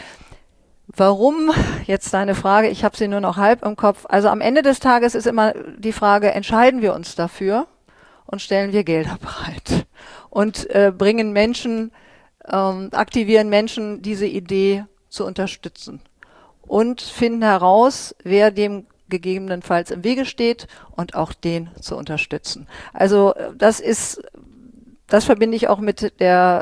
Warum? Jetzt deine Frage, ich habe sie nur noch halb im Kopf. Also am Ende des Tages ist immer die Frage, entscheiden wir uns dafür und stellen wir Gelder bereit und bringen Menschen, aktivieren Menschen, diese Idee zu unterstützen und finden heraus, wer dem gegebenenfalls im Wege steht und auch den zu unterstützen. Also das verbinde ich auch mit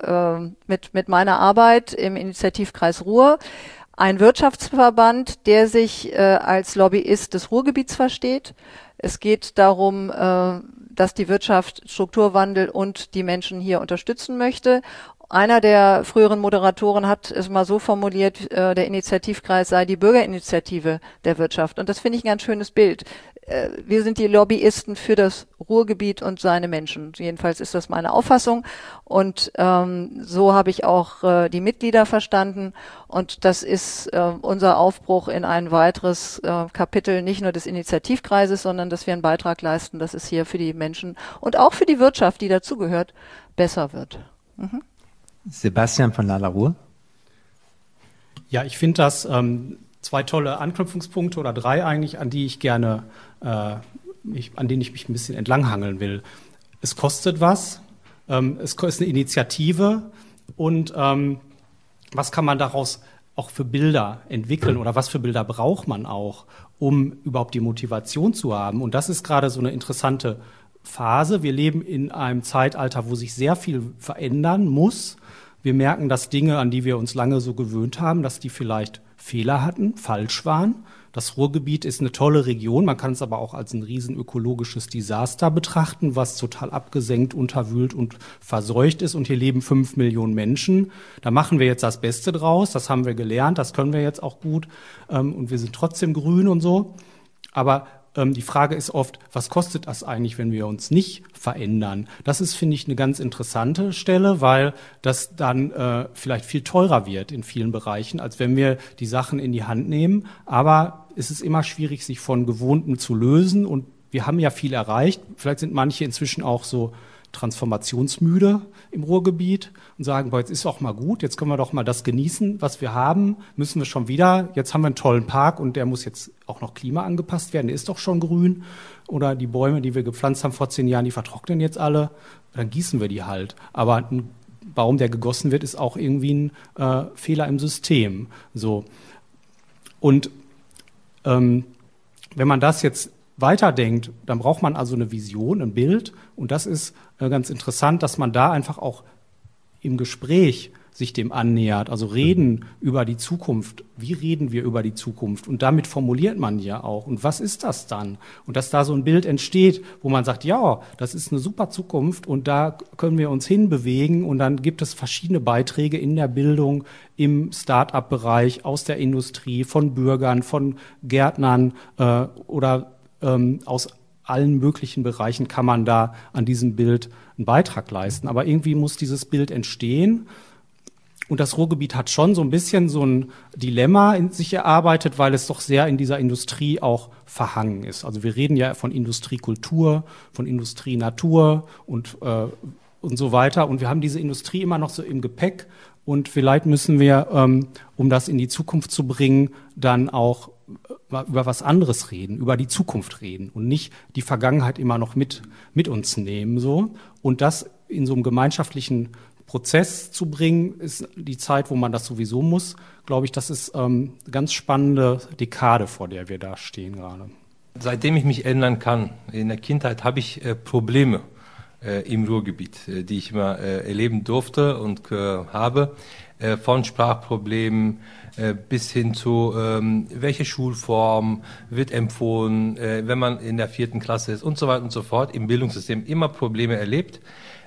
meiner Arbeit im Initiativkreis Ruhr. Ein Wirtschaftsverband, der sich als Lobbyist des Ruhrgebiets versteht. Es geht darum, dass die Wirtschaft Strukturwandel und die Menschen hier unterstützen möchte. Einer der früheren Moderatoren hat es mal so formuliert, der Initiativkreis sei die Bürgerinitiative der Wirtschaft. Und das finde ich ein ganz schönes Bild. Wir sind die Lobbyisten für das Ruhrgebiet und seine Menschen. Jedenfalls ist das meine Auffassung. Und so habe ich auch die Mitglieder verstanden. Und das ist unser Aufbruch in ein weiteres Kapitel, nicht nur des Initiativkreises, sondern dass wir einen Beitrag leisten, dass es hier für die Menschen und auch für die Wirtschaft, die dazugehört, besser wird. Mhm. Sebastian von Lala Ruhr. Ja, ich finde das 2 tolle Anknüpfungspunkte oder 3 eigentlich, an die ich gerne, an denen ich mich ein bisschen entlanghangeln will. Es kostet was, es ist eine Initiative und was kann man daraus auch für Bilder entwickeln oder was für Bilder braucht man auch, um überhaupt die Motivation zu haben? Und das ist gerade so eine interessante Phase. Wir leben in einem Zeitalter, wo sich sehr viel verändern muss. Wir merken, dass Dinge, an die wir uns lange so gewöhnt haben, dass die vielleicht Fehler hatten, falsch waren. Das Ruhrgebiet ist eine tolle Region, man kann es aber auch als ein riesen ökologisches Desaster betrachten, was total abgesenkt, unterwühlt und verseucht ist. Und hier leben 5 Millionen Menschen. Da machen wir jetzt das Beste draus, das haben wir gelernt, das können wir jetzt auch gut. Und wir sind trotzdem grün und so. Aber die Frage ist oft, was kostet das eigentlich, wenn wir uns nicht verändern? Das ist, finde ich, eine ganz interessante Stelle, weil das dann vielleicht viel teurer wird in vielen Bereichen, als wenn wir die Sachen in die Hand nehmen. Aber es ist immer schwierig, sich von Gewohnten zu lösen. Und wir haben ja viel erreicht. Vielleicht sind manche inzwischen auch so transformationsmüde im Ruhrgebiet und sagen, boah, jetzt ist auch mal gut, jetzt können wir doch mal das genießen, was wir haben, müssen wir schon wieder, jetzt haben wir einen tollen Park und der muss jetzt auch noch klimaangepasst werden, der ist doch schon grün oder die Bäume, die wir gepflanzt haben vor 10 Jahren, die vertrocknen jetzt alle, dann gießen wir die halt. Aber ein Baum, der gegossen wird, ist auch irgendwie ein Fehler im System. So. Und wenn man das jetzt weiterdenkt, dann braucht man also eine Vision, ein Bild. Und das ist ganz interessant, dass man da einfach auch im Gespräch sich dem annähert. Also reden über die Zukunft. Wie reden wir über die Zukunft? Und damit formuliert man ja auch. Und was ist das dann? Und dass da so ein Bild entsteht, wo man sagt, ja, das ist eine super Zukunft und da können wir uns hinbewegen. Und dann gibt es verschiedene Beiträge in der Bildung, im Start-up-Bereich, aus der Industrie, von Bürgern, von Gärtnern oder aus allen möglichen Bereichen kann man da an diesem Bild einen Beitrag leisten. Aber irgendwie muss dieses Bild entstehen. Und das Ruhrgebiet hat schon so ein bisschen so ein Dilemma in sich erarbeitet, weil es doch sehr in dieser Industrie auch verhangen ist. Also wir reden ja von Industriekultur, von Industrienatur und so weiter. Und wir haben diese Industrie immer noch so im Gepäck. Und vielleicht müssen wir, um das in die Zukunft zu bringen, dann auch über was anderes reden, über die Zukunft reden und nicht die Vergangenheit immer noch mit uns nehmen. So. Und das in so einem gemeinschaftlichen Prozess zu bringen, ist die Zeit, wo man das sowieso muss. Glaube ich, das ist eine ganz spannende Dekade, vor der wir da stehen gerade. Seitdem ich mich erinnern kann, in der Kindheit habe ich Probleme im Ruhrgebiet, die ich immer erleben durfte und habe, von Sprachproblemen bis hin zu welche Schulform wird empfohlen, wenn man in der 4. Klasse ist und so weiter und so fort, im Bildungssystem immer Probleme erlebt.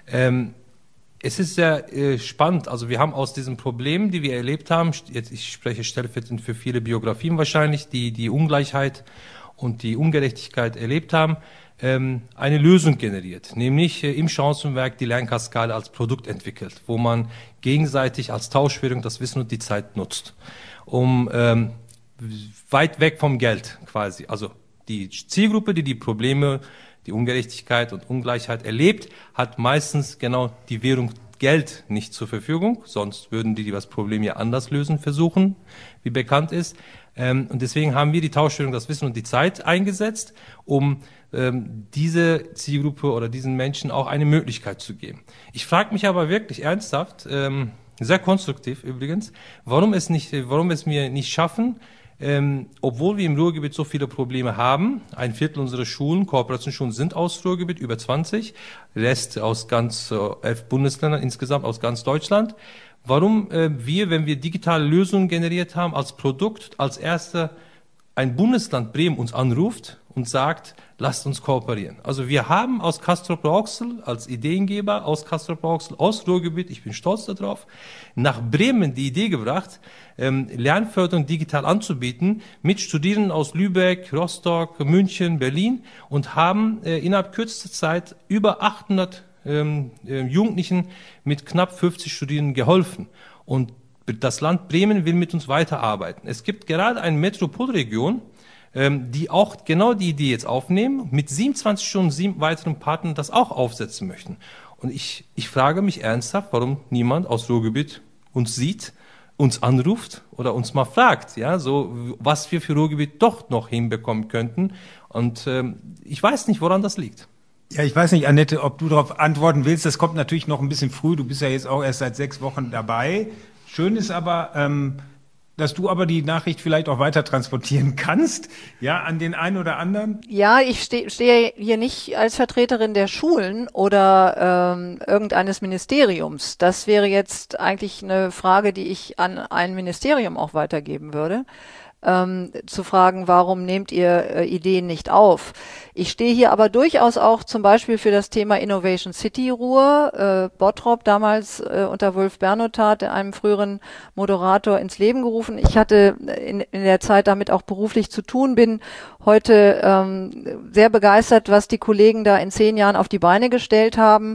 Es ist sehr spannend, also wir haben aus diesen Problemen, die wir erlebt haben, jetzt ich spreche stellvertretend für viele Biografien wahrscheinlich, die Ungleichheit und die Ungerechtigkeit erlebt haben, eine Lösung generiert, nämlich im Chancenwerk die Lernkaskade als Produkt entwickelt, wo man gegenseitig als Tauschwährung das Wissen und die Zeit nutzt, um weit weg vom Geld quasi, also die Zielgruppe, die Probleme, die Ungerechtigkeit und Ungleichheit erlebt, hat meistens genau die Währung Geld nicht zur Verfügung, sonst würden die das Problem ja anders lösen versuchen, wie bekannt ist. Und deswegen haben wir die Tauschwährung, das Wissen und die Zeit eingesetzt, um diese Zielgruppe oder diesen Menschen auch eine Möglichkeit zu geben. Ich frage mich aber wirklich ernsthaft, sehr konstruktiv übrigens, warum es wir nicht schaffen, obwohl wir im Ruhrgebiet so viele Probleme haben, 1/4 unserer Schulen, Kooperationsschulen sind aus Ruhrgebiet, über 20, Rest aus ganz 11 Bundesländern insgesamt, aus ganz Deutschland. Warum wir, wenn wir digitale Lösungen generiert haben, als Produkt, als erster ein Bundesland Bremen uns anruft und sagt, lasst uns kooperieren. Also wir haben aus Castrop-Rauxel als Ideengeber, aus Castrop-Rauxel, aus Ruhrgebiet, ich bin stolz darauf, nach Bremen die Idee gebracht, Lernförderung digital anzubieten mit Studierenden aus Lübeck, Rostock, München, Berlin und haben innerhalb kürzester Zeit über 800 Jugendlichen mit knapp 50 Studierenden geholfen. Und das Land Bremen will mit uns weiterarbeiten. Es gibt gerade eine Metropolregion, die auch genau die Idee jetzt aufnehmen, mit 27 Stunden 7 weiteren Partnern das auch aufsetzen möchten. Und ich frage mich ernsthaft, warum niemand aus Ruhrgebiet uns sieht, uns anruft oder uns mal fragt, ja, so, was wir für Ruhrgebiet doch noch hinbekommen könnten. Und ich weiß nicht, woran das liegt. Ja, ich weiß nicht, Annette, ob du darauf antworten willst. Das kommt natürlich noch ein bisschen früh. Du bist ja jetzt auch erst seit 6 Wochen dabei. Schön ist aber, dass du aber die Nachricht vielleicht auch weiter transportieren kannst, ja, an den einen oder anderen. Ja, ich stehe hier nicht als Vertreterin der Schulen oder irgendeines Ministeriums. Das wäre jetzt eigentlich eine Frage, die ich an ein Ministerium auch weitergeben würde. Zu fragen, warum nehmt ihr Ideen nicht auf? Ich stehe hier aber durchaus auch zum Beispiel für das Thema Innovation City Ruhr, Bottrop damals unter Wulf Bernothat, einem früheren Moderator, ins Leben gerufen. Ich hatte in der Zeit damit auch beruflich zu tun, bin heute sehr begeistert, was die Kollegen da in 10 Jahren auf die Beine gestellt haben.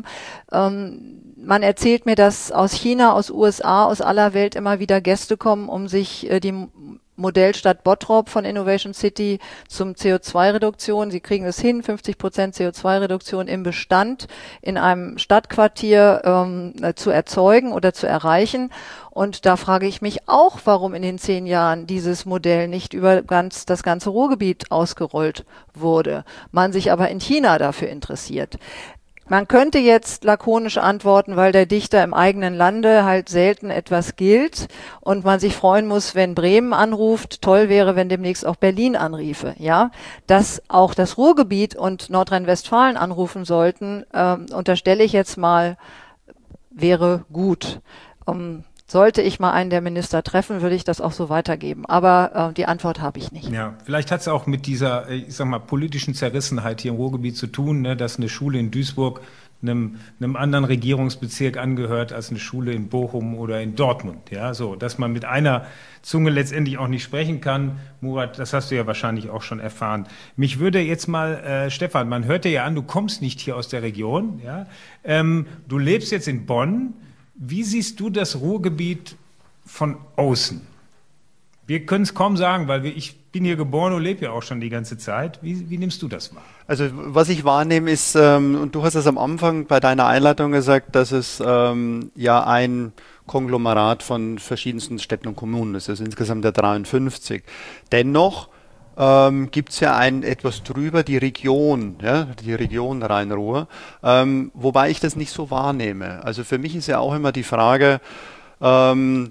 Man erzählt mir, dass aus China, aus USA, aus aller Welt immer wieder Gäste kommen, um sich die Modellstadt Bottrop von Innovation City zum CO2-Reduktion. Sie kriegen es hin, 50% CO2-Reduktion im Bestand in einem Stadtquartier zu erzeugen oder zu erreichen. Und da frage ich mich auch, warum in den 10 Jahren dieses Modell nicht über das ganze Ruhrgebiet ausgerollt wurde, man sich aber in China dafür interessiert. Man könnte jetzt lakonisch antworten, weil der Dichter im eigenen Lande halt selten etwas gilt und man sich freuen muss, wenn Bremen anruft. Toll wäre, wenn demnächst auch Berlin anriefe. Ja, dass auch das Ruhrgebiet und Nordrhein-Westfalen anrufen sollten, unterstelle ich jetzt mal, wäre gut. Sollte ich mal einen der Minister treffen, würde ich das auch so weitergeben. Aber die Antwort habe ich nicht. Ja, vielleicht hat es auch mit dieser, ich sag mal, politischen Zerrissenheit hier im Ruhrgebiet zu tun, ne, dass eine Schule in Duisburg einem anderen Regierungsbezirk angehört als eine Schule in Bochum oder in Dortmund. Ja, so, dass man mit einer Zunge letztendlich auch nicht sprechen kann. Murat, das hast du ja wahrscheinlich auch schon erfahren. Mich würde jetzt mal, Stefan, man hört dir ja an, du kommst nicht hier aus der Region. Ja? Du lebst jetzt in Bonn. Wie siehst du das Ruhrgebiet von außen? Wir können es kaum sagen, weil ich bin hier geboren und lebe ja auch schon die ganze Zeit. Wie nimmst du das wahr? Also was ich wahrnehme ist, und du hast es am Anfang bei deiner Einleitung gesagt, dass es ja ein Konglomerat von verschiedensten Städten und Kommunen ist, also insgesamt der 53. Dennoch gibt es ja etwas drüber, die Region Rhein-Ruhr, wobei ich das nicht so wahrnehme. Also für mich ist ja auch immer die Frage, wenn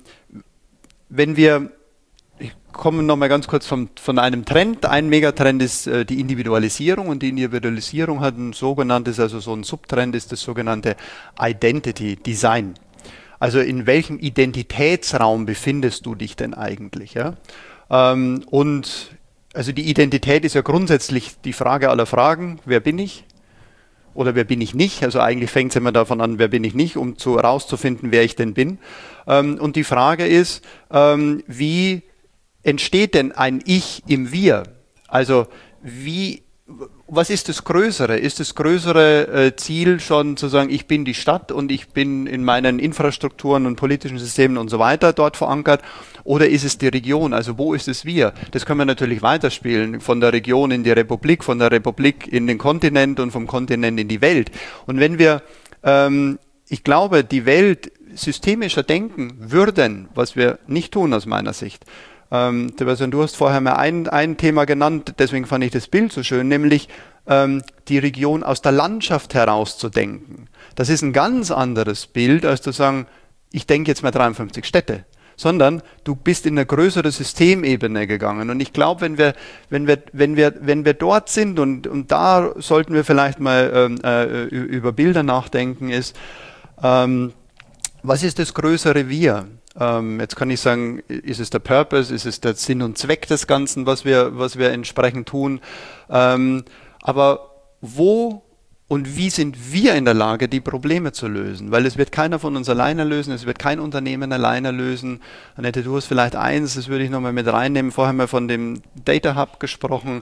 wir, ich komme nochmal ganz kurz von einem Trend. Ein Megatrend ist die Individualisierung, und die Individualisierung hat ein sogenanntes, also so ein Subtrend ist das sogenannte Identity Design. Also in welchem Identitätsraum befindest du dich denn eigentlich? Ja? Und also die Identität ist ja grundsätzlich die Frage aller Fragen. Wer bin ich? Oder wer bin ich nicht? Also eigentlich fängt es immer davon an, wer bin ich nicht, um herauszufinden, wer ich denn bin. Und die Frage ist, wie entsteht denn ein Ich im Wir? Also was ist das Größere? Ist das größere Ziel schon zu sagen, ich bin die Stadt und ich bin in meinen Infrastrukturen und politischen Systemen und so weiter dort verankert? Oder ist es die Region? Also wo ist es Wir? Das können wir natürlich weiterspielen, von der Region in die Republik, von der Republik in den Kontinent und vom Kontinent in die Welt. Und wenn wir, ich glaube, die Welt systemischer denken würden, was wir nicht tun aus meiner Sicht. Sebastian, du hast vorher mal ein Thema genannt, deswegen fand ich das Bild so schön, nämlich die Region aus der Landschaft heraus zu denken. Das ist ein ganz anderes Bild, als zu sagen, ich denke jetzt mal 53 Städte, sondern du bist in eine größere Systemebene gegangen. Und ich glaube, wenn wir dort sind, und da sollten wir vielleicht mal über Bilder nachdenken, ist, was ist das größere Wir? Jetzt kann ich sagen, ist es der Purpose, ist es der Sinn und Zweck des Ganzen, was wir entsprechend tun. Aber wo und wie sind wir in der Lage, die Probleme zu lösen? Weil es wird keiner von uns alleine lösen, es wird kein Unternehmen alleine lösen. Annette, du hast vielleicht eins, das würde ich nochmal mit reinnehmen, vorher mal von dem Data Hub gesprochen,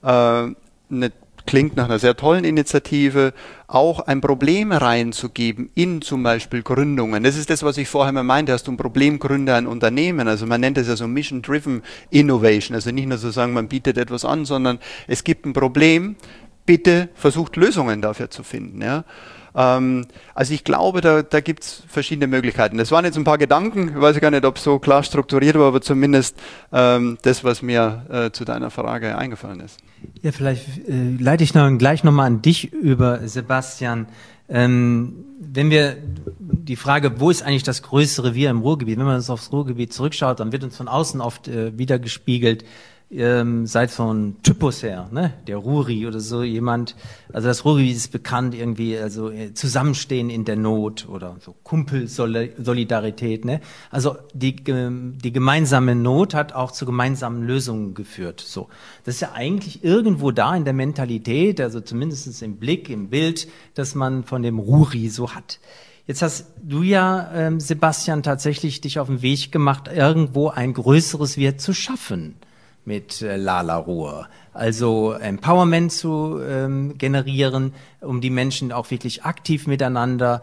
klingt nach einer sehr tollen Initiative, auch ein Problem reinzugeben in zum Beispiel Gründungen. Das ist das, was ich vorher mal meinte, hast du ein Problem, gründe ein Unternehmen. Also man nennt es ja so Mission-Driven Innovation. Also nicht nur so sagen, man bietet etwas an, sondern es gibt ein Problem, bitte versucht Lösungen dafür zu finden. Ja? Also ich glaube, da gibt es verschiedene Möglichkeiten. Das waren jetzt ein paar Gedanken, ich weiß gar nicht, ob es so klar strukturiert war, aber zumindest das, was mir zu deiner Frage eingefallen ist. Ja, vielleicht leite ich gleich nochmal an dich über, Sebastian. Wenn wir die Frage, wo ist eigentlich das größere Wir im Ruhrgebiet, wenn man uns aufs Ruhrgebiet zurückschaut, dann wird uns von außen oft wiedergespiegelt, seit von Typus her, ne, der Ruri oder so jemand, also das Ruhrgebiet ist bekannt irgendwie, also Zusammenstehen in der Not oder so Kumpelsolidarität, ne, also die gemeinsame Not hat auch zu gemeinsamen Lösungen geführt, so. Das ist ja eigentlich irgendwo da in der Mentalität, also zumindest im Blick, im Bild, dass man von dem Ruri so hat. Jetzt hast du ja, Sebastian, tatsächlich dich auf den Weg gemacht, irgendwo ein größeres Wir zu schaffen mit Lala Ruhr. Also Empowerment zu generieren, um die Menschen auch wirklich aktiv miteinander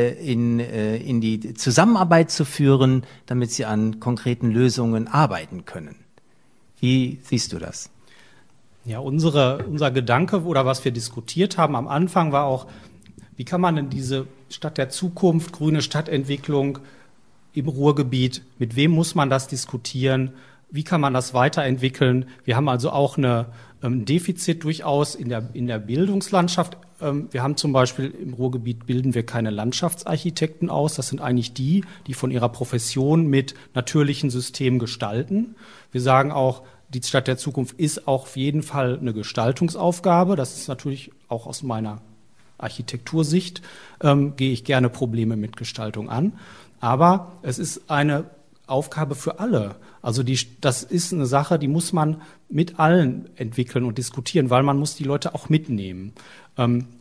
in die Zusammenarbeit zu führen, damit sie an konkreten Lösungen arbeiten können. Wie siehst du das? Ja, unser Gedanke oder was wir diskutiert haben am Anfang war auch, wie kann man denn diese Stadt der Zukunft, grüne Stadtentwicklung im Ruhrgebiet, mit wem muss man das diskutieren? Wie kann man das weiterentwickeln? Wir haben also auch ein Defizit durchaus in der Bildungslandschaft. Wir haben zum Beispiel im Ruhrgebiet bilden wir keine Landschaftsarchitekten aus. Das sind eigentlich die von ihrer Profession mit natürlichen Systemen gestalten. Wir sagen auch, die Stadt der Zukunft ist auch auf jeden Fall eine Gestaltungsaufgabe. Das ist natürlich auch aus meiner Architektursicht, gehe ich gerne Probleme mit Gestaltung an. Aber es ist eine Aufgabe für alle. Also das ist eine Sache, die muss man mit allen entwickeln und diskutieren, weil man muss die Leute auch mitnehmen.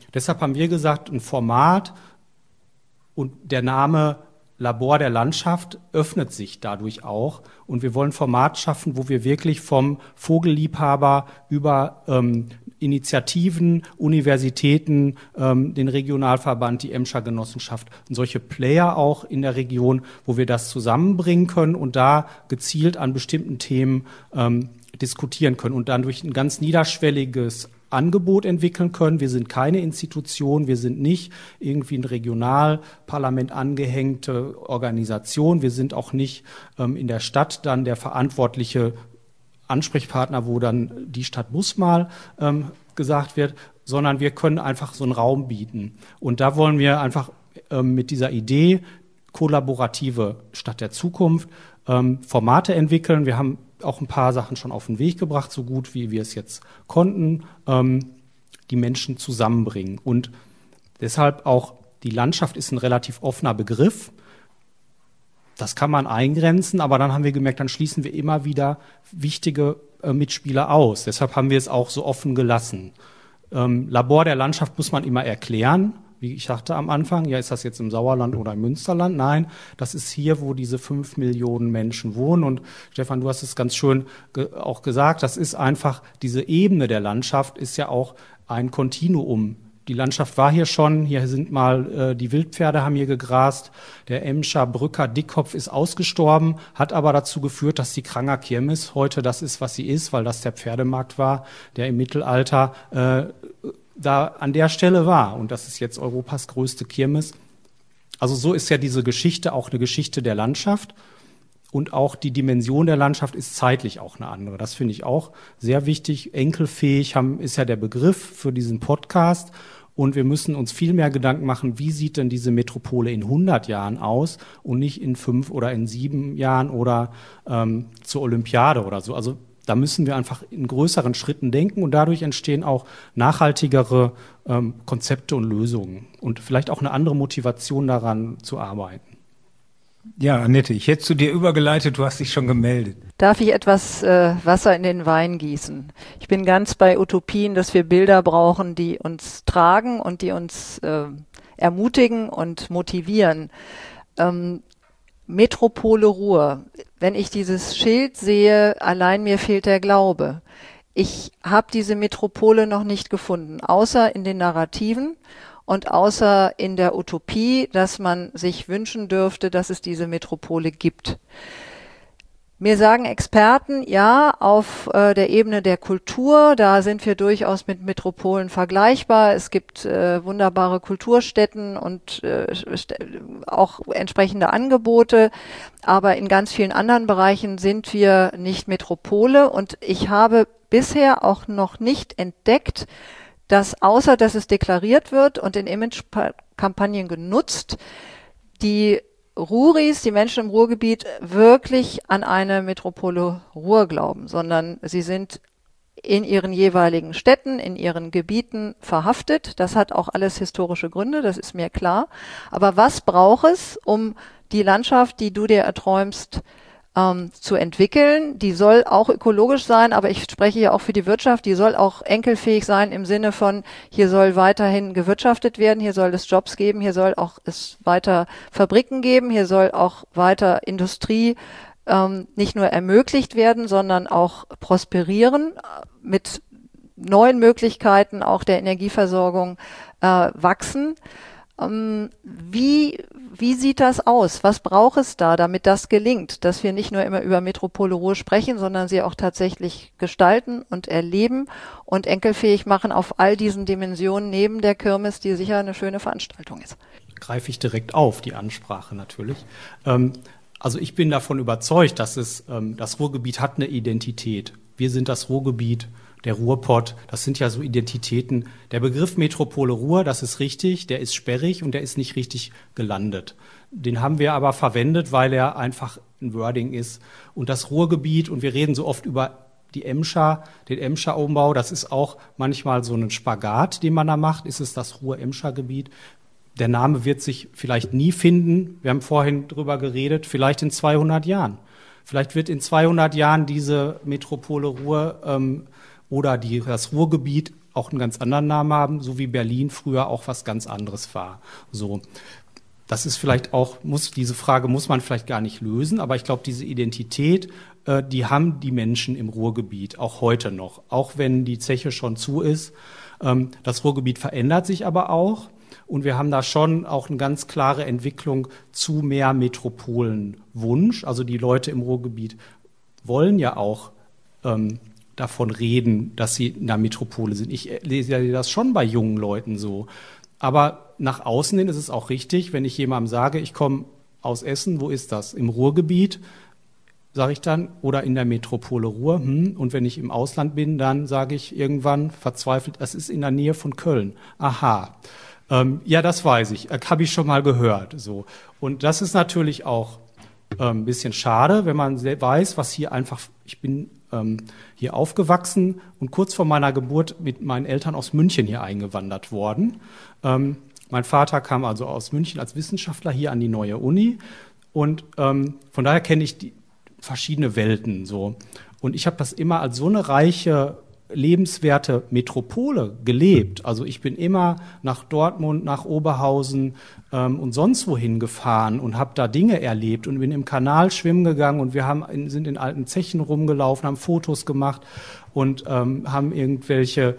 Deshalb haben wir gesagt, ein Format und der Name Labor der Landschaft öffnet sich dadurch auch. Und wir wollen ein Format schaffen, wo wir wirklich vom Vogelliebhaber über Initiativen, Universitäten, den Regionalverband, die Emscher Genossenschaft und solche Player auch in der Region, wo wir das zusammenbringen können und da gezielt an bestimmten Themen diskutieren können und dann durch ein ganz niederschwelliges Angebot entwickeln können. Wir sind keine Institution, wir sind nicht irgendwie ein Regionalparlament angehängte Organisation, wir sind auch nicht in der Stadt dann der verantwortliche Ansprechpartner, wo dann die Stadt Busmal gesagt wird, sondern wir können einfach so einen Raum bieten. Und da wollen wir einfach mit dieser Idee kollaborative Stadt der Zukunft Formate entwickeln. Wir haben auch ein paar Sachen schon auf den Weg gebracht, so gut wie wir es jetzt konnten, die Menschen zusammenbringen. Und deshalb auch, die Landschaft ist ein relativ offener Begriff. Das kann man eingrenzen, aber dann haben wir gemerkt, dann schließen wir immer wieder wichtige Mitspieler aus. Deshalb haben wir es auch so offen gelassen. Labor der Landschaft muss man immer erklären. Wie ich sagte am Anfang, ja, ist das jetzt im Sauerland oder im Münsterland? Nein, das ist hier, wo diese 5 Millionen Menschen wohnen. Und Stefan, du hast es ganz schön auch gesagt, das ist einfach, diese Ebene der Landschaft ist ja auch ein Kontinuum. Die Landschaft war hier schon, hier sind mal die Wildpferde haben hier gegrast, der Emscher Brücker Dickkopf ist ausgestorben, hat aber dazu geführt, dass die Kranger Kirmes heute das ist, was sie ist, weil das der Pferdemarkt war, der im Mittelalter da an der Stelle war. Und das ist jetzt Europas größte Kirmes. Also so ist ja diese Geschichte auch eine Geschichte der Landschaft. Und auch die Dimension der Landschaft ist zeitlich auch eine andere. Das finde ich auch sehr wichtig. Enkelfähig ist ja der Begriff für diesen Podcast. Und wir müssen uns viel mehr Gedanken machen, wie sieht denn diese Metropole in 100 Jahren aus und nicht in 5 oder in 7 Jahren oder zur Olympiade oder so. Also da müssen wir einfach in größeren Schritten denken und dadurch entstehen auch nachhaltigere Konzepte und Lösungen und vielleicht auch eine andere Motivation daran zu arbeiten. Ja, Annette, ich hätte zu dir übergeleitet, du hast dich schon gemeldet. Darf ich etwas Wasser in den Wein gießen? Ich bin ganz bei Utopien, dass wir Bilder brauchen, die uns tragen und die uns ermutigen und motivieren. Metropole Ruhr. Wenn ich dieses Schild sehe, allein mir fehlt der Glaube. Ich habe diese Metropole noch nicht gefunden, außer in den Narrativen und außer in der Utopie, dass man sich wünschen dürfte, dass es diese Metropole gibt. Mir sagen Experten, ja, auf der Ebene der Kultur, da sind wir durchaus mit Metropolen vergleichbar. Es gibt wunderbare Kulturstätten und auch entsprechende Angebote. Aber in ganz vielen anderen Bereichen sind wir nicht Metropole. Und ich habe bisher auch noch nicht entdeckt, dass außer dass es deklariert wird und in Imagekampagnen genutzt, die Ruhris, die Menschen im Ruhrgebiet, wirklich an eine Metropole Ruhr glauben, sondern sie sind in ihren jeweiligen Städten, in ihren Gebieten verhaftet. Das hat auch alles historische Gründe, das ist mir klar. Aber was braucht es, um die Landschaft, die du dir erträumst, zu entwickeln? Die soll auch ökologisch sein, aber ich spreche ja auch für die Wirtschaft, die soll auch enkelfähig sein im Sinne von, hier soll weiterhin gewirtschaftet werden, hier soll es Jobs geben, hier soll auch es weiter Fabriken geben, hier soll auch weiter Industrie nicht nur ermöglicht werden, sondern auch prosperieren, mit neuen Möglichkeiten auch der Energieversorgung wachsen. Wie sieht das aus? Was braucht es da, damit das gelingt, dass wir nicht nur immer über Metropole Ruhr sprechen, sondern sie auch tatsächlich gestalten und erleben und enkelfähig machen auf all diesen Dimensionen neben der Kirmes, die sicher eine schöne Veranstaltung ist? Greife ich direkt auf, die Ansprache natürlich. Also ich bin davon überzeugt, dass das Ruhrgebiet hat eine Identität. Wir sind das Ruhrgebiet, der Ruhrpott, das sind ja so Identitäten. Der Begriff Metropole Ruhr, das ist richtig, der ist sperrig und der ist nicht richtig gelandet. Den haben wir aber verwendet, weil er einfach ein Wording ist. Und das Ruhrgebiet, und wir reden so oft über den Emscher-Umbau, das ist auch manchmal so ein Spagat, den man da macht. Ist es das Ruhr-Emscher-Gebiet? Der Name wird sich vielleicht nie finden. Wir haben vorhin drüber geredet, vielleicht in 200 Jahren. Vielleicht wird in 200 Jahren diese Metropole Ruhr oder das Ruhrgebiet auch einen ganz anderen Namen haben, so wie Berlin früher auch was ganz anderes war. So. Das ist vielleicht auch, diese Frage muss man vielleicht gar nicht lösen, aber ich glaube, diese Identität, die haben die Menschen im Ruhrgebiet, auch heute noch, auch wenn die Zeche schon zu ist. Das Ruhrgebiet verändert sich aber auch und wir haben da schon auch eine ganz klare Entwicklung zu mehr Metropolenwunsch. Also die Leute im Ruhrgebiet wollen ja auch davon reden, dass sie in der Metropole sind. Ich lese ja das schon bei jungen Leuten so. Aber nach außen hin ist es auch richtig, wenn ich jemandem sage, ich komme aus Essen, wo ist das? Im Ruhrgebiet, sage ich dann, oder in der Metropole Ruhr. Und wenn ich im Ausland bin, dann sage ich irgendwann verzweifelt, es ist in der Nähe von Köln. Aha, ja, das weiß ich, habe ich schon mal gehört. So. Und das ist natürlich auch ein bisschen schade, wenn man weiß, was hier einfach, ich bin hier aufgewachsen und kurz vor meiner Geburt mit meinen Eltern aus München hier eingewandert worden. Mein Vater kam also aus München als Wissenschaftler hier an die Neue Uni und von daher kenne ich die verschiedene Welten so. Und ich habe das immer als so eine reiche, lebenswerte Metropole gelebt. Also ich bin immer nach Dortmund, nach Oberhausen und sonst wohin gefahren und habe da Dinge erlebt und bin im Kanal schwimmen gegangen und wir sind in alten Zechen rumgelaufen, haben Fotos gemacht und haben irgendwelche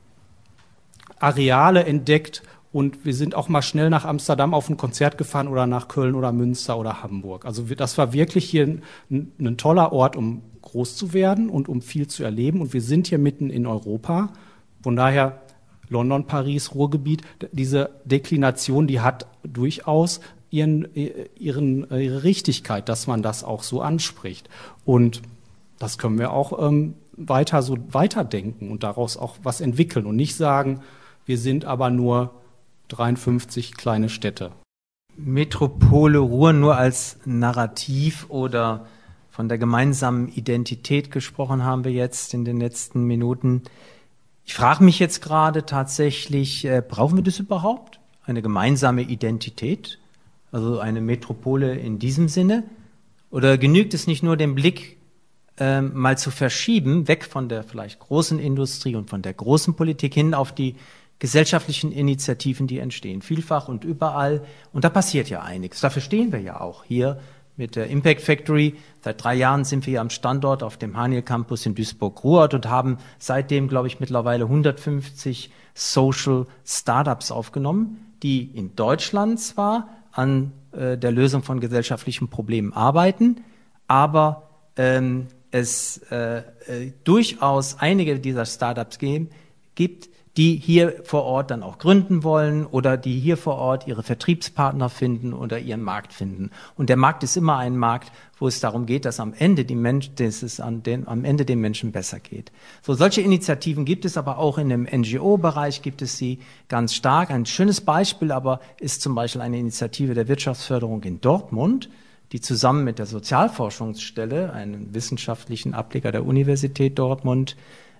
Areale entdeckt und wir sind auch mal schnell nach Amsterdam auf ein Konzert gefahren oder nach Köln oder Münster oder Hamburg. Also das war wirklich hier ein toller Ort, um groß zu werden und um viel zu erleben. Und wir sind hier mitten in Europa. Von daher London, Paris, Ruhrgebiet, diese Deklination, die hat durchaus ihre Richtigkeit, dass man das auch so anspricht. Und das können wir auch weiterdenken und daraus auch was entwickeln und nicht sagen, wir sind aber nur 53 kleine Städte. Metropole Ruhr nur als Narrativ oder von der gemeinsamen Identität gesprochen haben wir jetzt in den letzten Minuten. Ich frage mich jetzt gerade tatsächlich, brauchen wir das überhaupt? Eine gemeinsame Identität? Also eine Metropole in diesem Sinne? Oder genügt es nicht nur, den Blick mal zu verschieben, weg von der vielleicht großen Industrie und von der großen Politik hin auf die gesellschaftlichen Initiativen, die entstehen, vielfach und überall. Und da passiert ja einiges. Dafür stehen wir ja auch hier mit der Impact Factory. Seit 3 Jahren sind wir hier am Standort auf dem Haniel Campus in Duisburg-Ruhrort und haben seitdem, glaube ich, mittlerweile 150 Social Startups aufgenommen, die in Deutschland zwar an der Lösung von gesellschaftlichen Problemen arbeiten, aber es durchaus einige dieser Startups gibt, die hier vor Ort dann auch gründen wollen oder die hier vor Ort ihre Vertriebspartner finden oder ihren Markt finden. Und der Markt ist immer ein Markt, wo es darum geht, dass am Ende den Menschen besser geht. So, solche Initiativen gibt es aber auch in dem NGO-Bereich, gibt es sie ganz stark. Ein schönes Beispiel aber ist zum Beispiel eine Initiative der Wirtschaftsförderung in Dortmund, die zusammen mit der Sozialforschungsstelle, einem wissenschaftlichen Ableger der Universität Dortmund,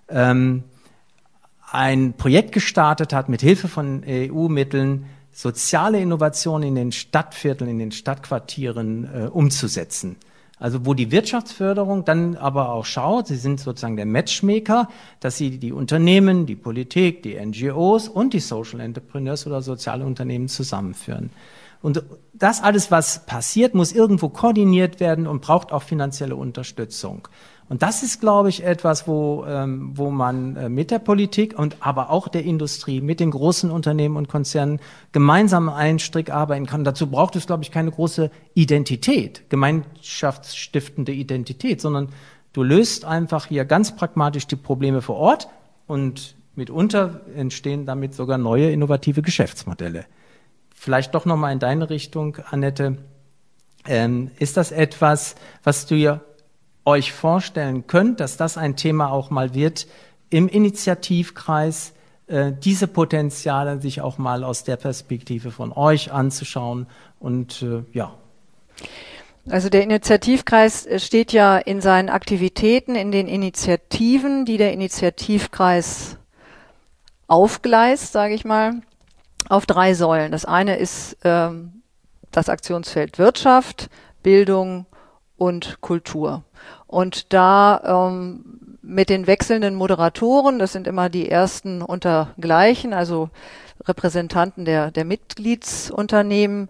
ein Projekt gestartet hat, mit Hilfe von EU-Mitteln soziale Innovationen in den Stadtvierteln, in den Stadtquartieren umzusetzen. Also wo die Wirtschaftsförderung dann aber auch schaut, sie sind sozusagen der Matchmaker, dass sie die Unternehmen, die Politik, die NGOs und die Social Entrepreneurs oder soziale Unternehmen zusammenführen. Und das alles, was passiert, muss irgendwo koordiniert werden und braucht auch finanzielle Unterstützung. Und das ist, glaube ich, etwas, wo man mit der Politik und aber auch der Industrie, mit den großen Unternehmen und Konzernen gemeinsam einen Strick arbeiten kann. Dazu braucht es, glaube ich, keine große Identität, gemeinschaftsstiftende Identität, sondern du löst einfach hier ganz pragmatisch die Probleme vor Ort und mitunter entstehen damit sogar neue innovative Geschäftsmodelle. Vielleicht doch nochmal in deine Richtung, Annette. Ist das etwas, was du euch vorstellen könnt, dass das ein Thema auch mal wird im Initiativkreis, diese Potenziale sich auch mal aus der Perspektive von euch anzuschauen und ja. Also der Initiativkreis steht ja in seinen Aktivitäten, in den Initiativen, die der Initiativkreis aufgleist, sage ich mal, auf 3 Säulen. Das eine ist das Aktionsfeld Wirtschaft, Bildung und Kultur. Und da mit den wechselnden Moderatoren, das sind immer die ersten untergleichen, also Repräsentanten der Mitgliedsunternehmen,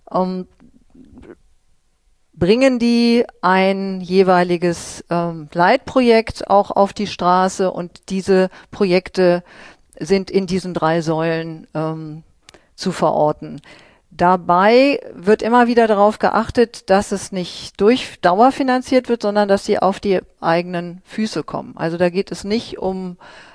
bringen die ein jeweiliges Leitprojekt auch auf die Straße, und diese Projekte sind in diesen 3 Säulen zu verorten. Dabei wird immer wieder darauf geachtet, dass es nicht durch Dauer finanziert wird, sondern dass sie auf die eigenen Füße kommen. Also da geht es nicht um,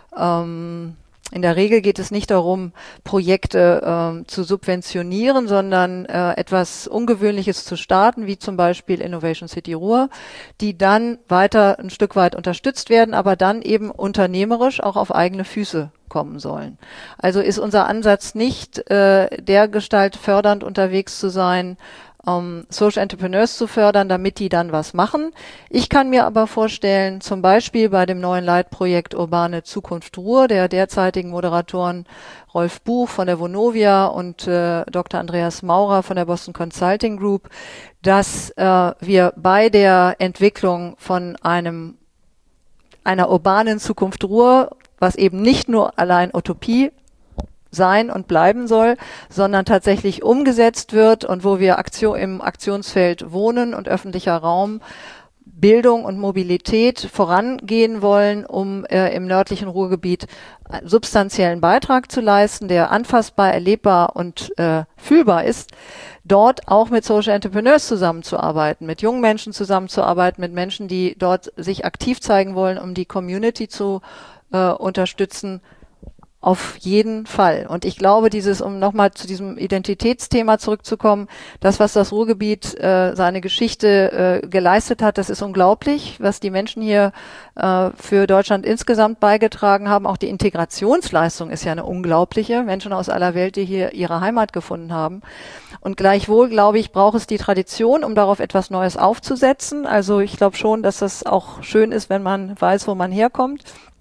in der Regel geht es nicht darum, Projekte zu subventionieren, sondern etwas Ungewöhnliches zu starten, wie zum Beispiel Innovation City Ruhr, die dann weiter ein Stück weit unterstützt werden, aber dann eben unternehmerisch auch auf eigene Füße kommen sollen. Also ist unser Ansatz nicht dergestalt fördernd unterwegs zu sein, Social Entrepreneurs zu fördern, damit die dann was machen. Ich kann mir aber vorstellen, zum Beispiel bei dem neuen Leitprojekt Urbane Zukunft Ruhr, der derzeitigen Moderatoren Rolf Buch von der Vonovia und Dr. Andreas Maurer von der Boston Consulting Group, dass wir bei der Entwicklung von einer urbanen Zukunft Ruhr, was eben nicht nur allein Utopie sein und bleiben soll, sondern tatsächlich umgesetzt wird und wo wir im Aktionsfeld Wohnen und öffentlicher Raum, Bildung und Mobilität vorangehen wollen, um im nördlichen Ruhrgebiet einen substanziellen Beitrag zu leisten, der anfassbar, erlebbar und fühlbar ist, dort auch mit Social Entrepreneurs zusammenzuarbeiten, mit jungen Menschen zusammenzuarbeiten, mit Menschen, die dort sich aktiv zeigen wollen, um die Community zu unterstützen. Auf jeden Fall. Und ich glaube, um nochmal zu diesem Identitätsthema zurückzukommen, das, was das Ruhrgebiet seine Geschichte geleistet hat, das ist unglaublich, was die Menschen hier für Deutschland insgesamt beigetragen haben. Auch die Integrationsleistung ist ja eine unglaubliche. Menschen aus aller Welt, die hier ihre Heimat gefunden haben. Und gleichwohl, glaube ich, braucht es die Tradition, um darauf etwas Neues aufzusetzen. Also ich glaube schon, dass das auch schön ist, wenn man weiß, wo man herkommt.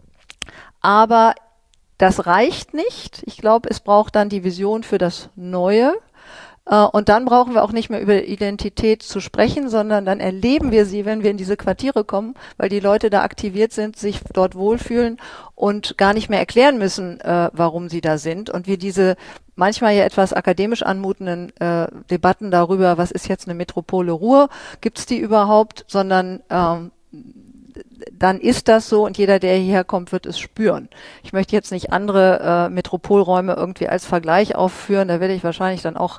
Aber das reicht nicht. Ich glaube, es braucht dann die Vision für das Neue. Und dann brauchen wir auch nicht mehr über Identität zu sprechen, sondern dann erleben wir sie, wenn wir in diese Quartiere kommen, weil die Leute da aktiviert sind, sich dort wohlfühlen und gar nicht mehr erklären müssen, warum sie da sind. Und wir diese manchmal ja etwas akademisch anmutenden Debatten darüber, was ist jetzt eine Metropole Ruhr, gibt es die überhaupt, sondern dann ist das so, und jeder, der hierher kommt, wird es spüren. Ich möchte jetzt nicht andere Metropolräume irgendwie als Vergleich aufführen, da werde ich wahrscheinlich dann auch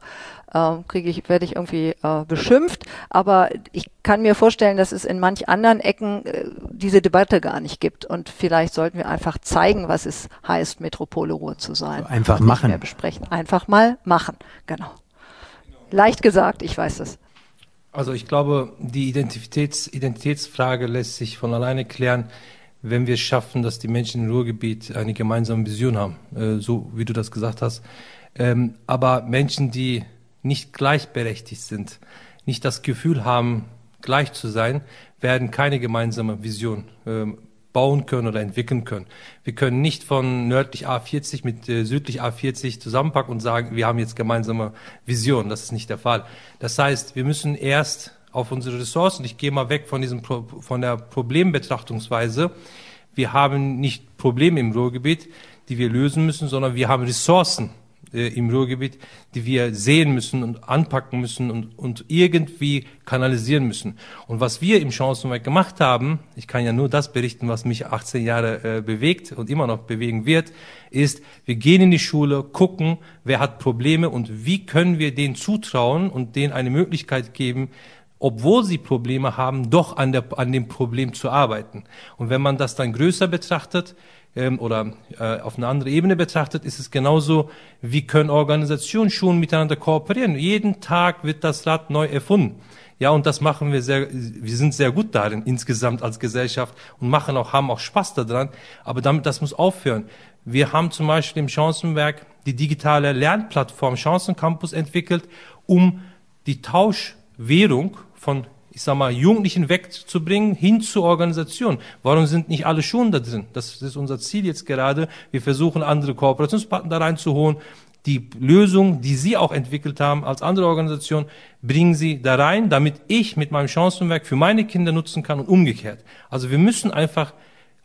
werde ich irgendwie beschimpft, aber ich kann mir vorstellen, dass es in manch anderen Ecken diese Debatte gar nicht gibt, und vielleicht sollten wir einfach zeigen, was es heißt, Metropole Ruhr zu sein. Also einfach machen. Nicht mehr besprechen. Einfach mal machen, genau. Leicht gesagt, ich weiß es. Also ich glaube, die Identitätsfrage lässt sich von alleine klären, wenn wir es schaffen, dass die Menschen im Ruhrgebiet eine gemeinsame Vision haben, so wie du das gesagt hast. Aber Menschen, die nicht gleichberechtigt sind, nicht das Gefühl haben, gleich zu sein, werden keine gemeinsame Vision bauen können oder entwickeln können. Wir können nicht von nördlich A40 mit südlich A40 zusammenpacken und sagen, wir haben jetzt gemeinsame Vision. Das ist nicht der Fall. Das heißt, wir müssen erst auf unsere Ressourcen, ich gehe mal weg von der Problembetrachtungsweise, wir haben nicht Probleme im Ruhrgebiet, die wir lösen müssen, sondern wir haben Ressourcen im Ruhrgebiet, die wir sehen müssen und anpacken müssen und irgendwie kanalisieren müssen. Und was wir im Chancenwerk gemacht haben, ich kann ja nur das berichten, was mich 18 Jahre bewegt und immer noch bewegen wird, ist, wir gehen in die Schule, gucken, wer hat Probleme und wie können wir denen zutrauen und denen eine Möglichkeit geben, obwohl sie Probleme haben, doch an dem Problem zu arbeiten. Und wenn man das dann größer betrachtet, oder auf eine andere Ebene betrachtet, ist es genauso, wie können Organisationen schon miteinander kooperieren. Jeden Tag wird das Rad neu erfunden. Ja, und das machen wir wir sind sehr gut darin insgesamt als Gesellschaft und haben auch Spaß daran. Aber das muss aufhören. Wir haben zum Beispiel im Chancenwerk die digitale Lernplattform Chancencampus entwickelt, um die Tauschwährung von Jugendlichen wegzubringen, hin zur Organisation. Warum sind nicht alle schon da drin? Das ist unser Ziel jetzt gerade. Wir versuchen, andere Kooperationspartner da reinzuholen. Die Lösung, die Sie auch entwickelt haben als andere Organisation, bringen Sie da rein, damit ich mit meinem Chancenwerk für meine Kinder nutzen kann und umgekehrt. Also wir müssen einfach